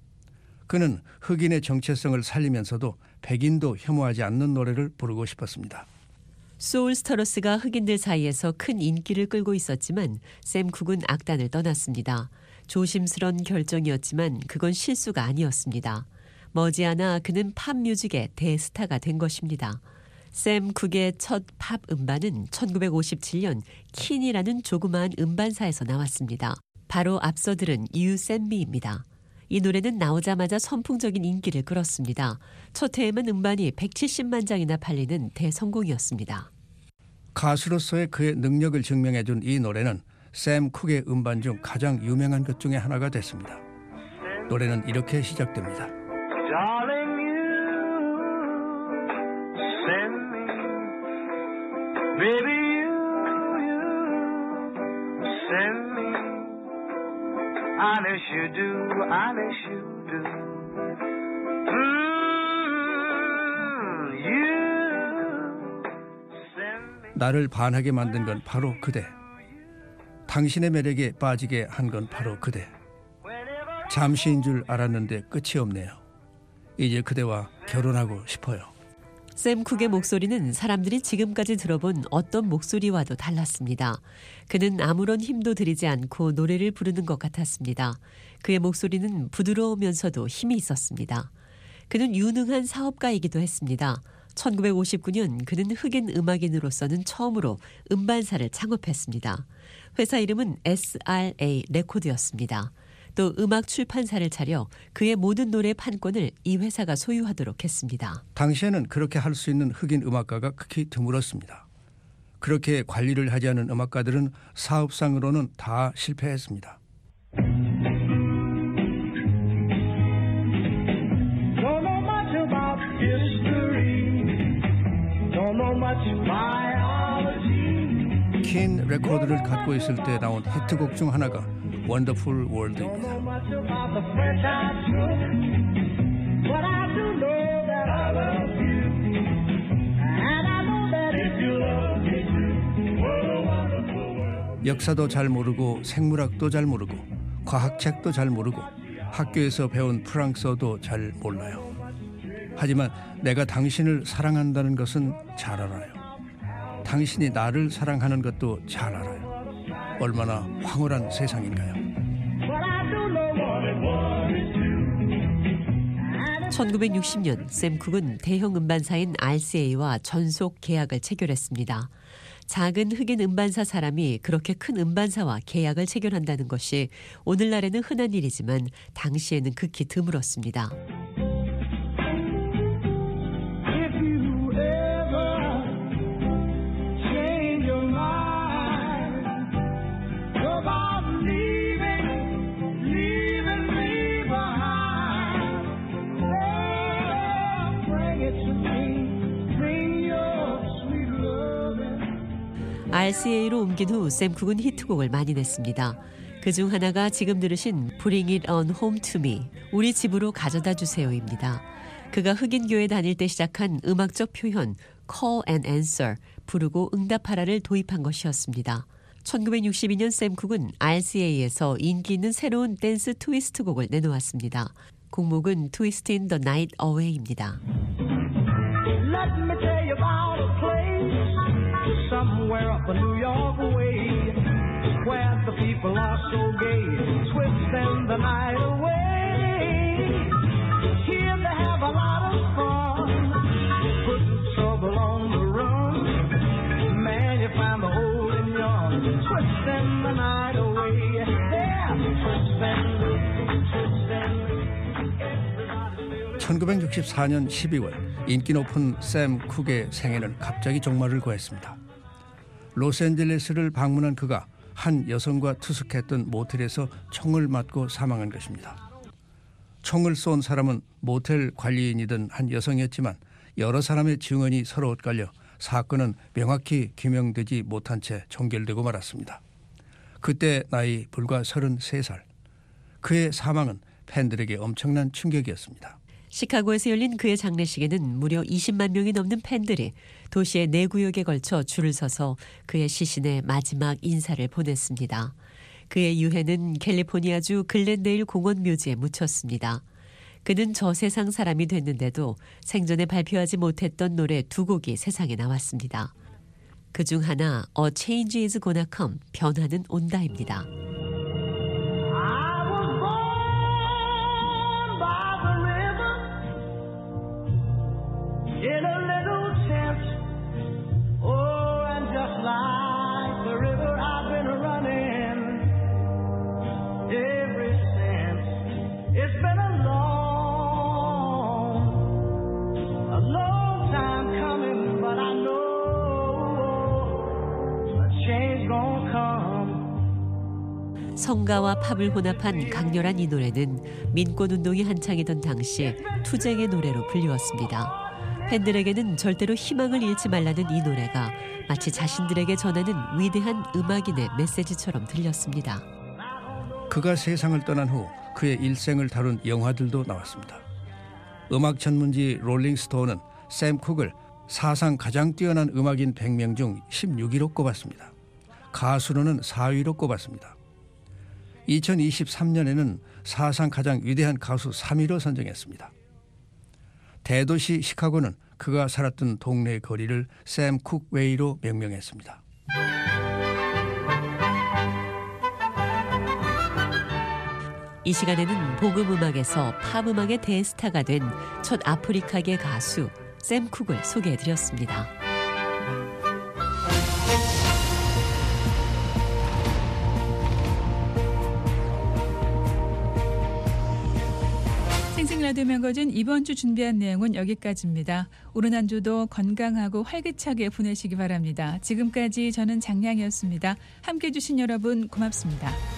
그는 흑인의 정체성을 살리면서도 백인도 혐오하지 않는 노래를 부르고 싶었습니다. 소울 스터러스가 흑인들 사이에서 큰 인기를 끌고 있었지만 샘 쿡은 악단을 떠났습니다. 조심스런 결정이었지만 그건 실수가 아니었습니다. 머지않아 그는 팝 뮤직의 대스타가 된 것입니다. 샘 쿡의 첫 팝 음반은 1957년 킨이라는 조그마한 음반사에서 나왔습니다. 바로 앞서 들은 You Send Me입니다. 이 노래는 나오자마자 선풍적인 인기를 끌었습니다. 첫 해에만 음반이 170만 장이나 팔리는 대성공이었습니다. 가수로서의 그의 능력을 증명해준 이 노래는 샘 쿡의 음반 중 가장 유명한 것 중에 하나가 됐습니다. 노래는 이렇게 시작됩니다. Darling, you send me. Baby, you send me. Honest you do, honest you do. You send me. 나를 반하게 만든 건 바로 그대. 당신의 매력에 빠지게 한 건 바로 그대. 잠시인 줄 알았는데 끝이 없네요. 이제 그대와 결혼하고 싶어요. 샘 쿡의 목소리는 사람들이 지금까지 들어본 어떤 목소리와도 달랐습니다. 그는 아무런 힘도 들이지 않고 노래를 부르는 것 같았습니다. 그의 목소리는 부드러우면서도 힘이 있었습니다. 그는 유능한 사업가이기도 했습니다. 1959년 그는 흑인 음악인으로서는 처음으로 음반사를 창업했습니다. 회사 이름은 SRA 레코드였습니다. 또 음악 출판사를 차려 그의 모든 노래 판권을 이 회사가 소유하도록 했습니다. 당시에는 그렇게 할 수 있는 흑인 음악가가 극히 드물었습니다. 그렇게 관리를 하지 않은 음악가들은 사업상으로는 다 실패했습니다. Don't know much about history. Don't know much biology. 킨 레코드를 갖고 있을 때 나온 히트곡 중 하나가 원더풀 월드입니다. Don't know much about the French I took. But I do know that I love you. And I know that if you love me too, what a wonderful world. 역사도 잘 모르고 생물학도 잘 모르고 과학책도 잘 모르고 학교에서 배운 프랑스어도 잘 몰라요. 하지만 내가 당신을 사랑한다는 것은 잘 알아요. 당신이 나를 사랑하는 것도 잘 알아요. 얼마나 황홀한 세상인가요? 1960년 샘 쿡은 대형 음반사인 RCA와 전속 계약을 체결했습니다. 작은 흑인 음반사 사람이 그렇게 큰 음반사와 계약을 체결한다는 것이 오늘날에는 흔한 일이지만 당시에는 극히 드물었습니다. RCA로 옮긴 후 샘 쿡은 히트곡을 많이 냈습니다. 그중 하나가 지금 들으신 Bring It On Home To Me, 우리 집으로 가져다 주세요입니다. 그가 흑인교회 다닐 때 시작한 음악적 표현 Call and Answer, 부르고 응답하라를 도입한 것이었습니다. 1962년 샘 쿡은 RCA에서 인기 있는 새로운 댄스 트위스트 곡을 내놓았습니다. 곡목은 Twist in the Night Away입니다. Somewhere up a New York way, where the people are so gay, twisting the night away. Here they have a lot of fun, putting trouble on the run. Man, you find the old and young, twisting the night away. Yeah, twisting. 1964년 12월 인기 높은 샘 쿡의 생애는 갑자기 종말을 구했습니다. 로스앤젤레스를 방문한 그가 한 여성과 투숙했던 모텔에서 총을 맞고 사망한 것입니다. 총을 쏜 사람은 모텔 관리인이던 한 여성이었지만 여러 사람의 증언이 서로 엇갈려 사건은 명확히 규명되지 못한 채 종결되고 말았습니다. 그때 나이 불과 33살. 그의 사망은 팬들에게 엄청난 충격이었습니다. 시카고에서 열린 그의 장례식에는 무려 20만 명이 넘는 팬들이 도시의 4구역에 걸쳐 줄을 서서 그의 시신에 마지막 인사를 보냈습니다. 그의 유해는 캘리포니아주 글렌데일 공원 묘지에 묻혔습니다. 그는 저 세상 사람이 됐는데도 생전에 발표하지 못했던 노래 2곡이 세상에 나왔습니다. 그중 하나 A Change Is Gonna Come, 변화는 온다입니다. In a little tent, oh, and just like the river I've been running ever since. It's been a long time coming, but I know a change gonna come. 성가와 팝을 혼합한 강렬한 이 노래는 민권운동이 한창이던 당시 투쟁의 노래로 불리웠습니다. 팬들에게는 절대로 희망을 잃지 말라는 이 노래가 마치 자신들에게 전하는 위대한 음악인의 메시지처럼 들렸습니다. 그가 세상을 떠난 후 그의 일생을 다룬 영화들도 나왔습니다. 음악 전문지 롤링스톤은 샘 쿡을 사상 가장 뛰어난 음악인 100명 중 16위로 꼽았습니다. 가수로는 4위로 꼽았습니다. 2023년에는 사상 가장 위대한 가수 3위로 선정했습니다. 대도시 시카고는 그가 살았던 동네 거리를 샘 쿡 웨이로 명명했습니다. 이 시간에는 복음 음악에서 팝 음악의 대스타가 된 첫 아프리카계 가수 샘 쿡을 소개해드렸습니다. 생생라디오 명거진 이번 주 준비한 내용은 여기까지입니다. 오늘 한 주도 건강하고 활기차게 보내시기 바랍니다. 지금까지 저는 장량이었습니다. 함께해 주신 여러분 고맙습니다.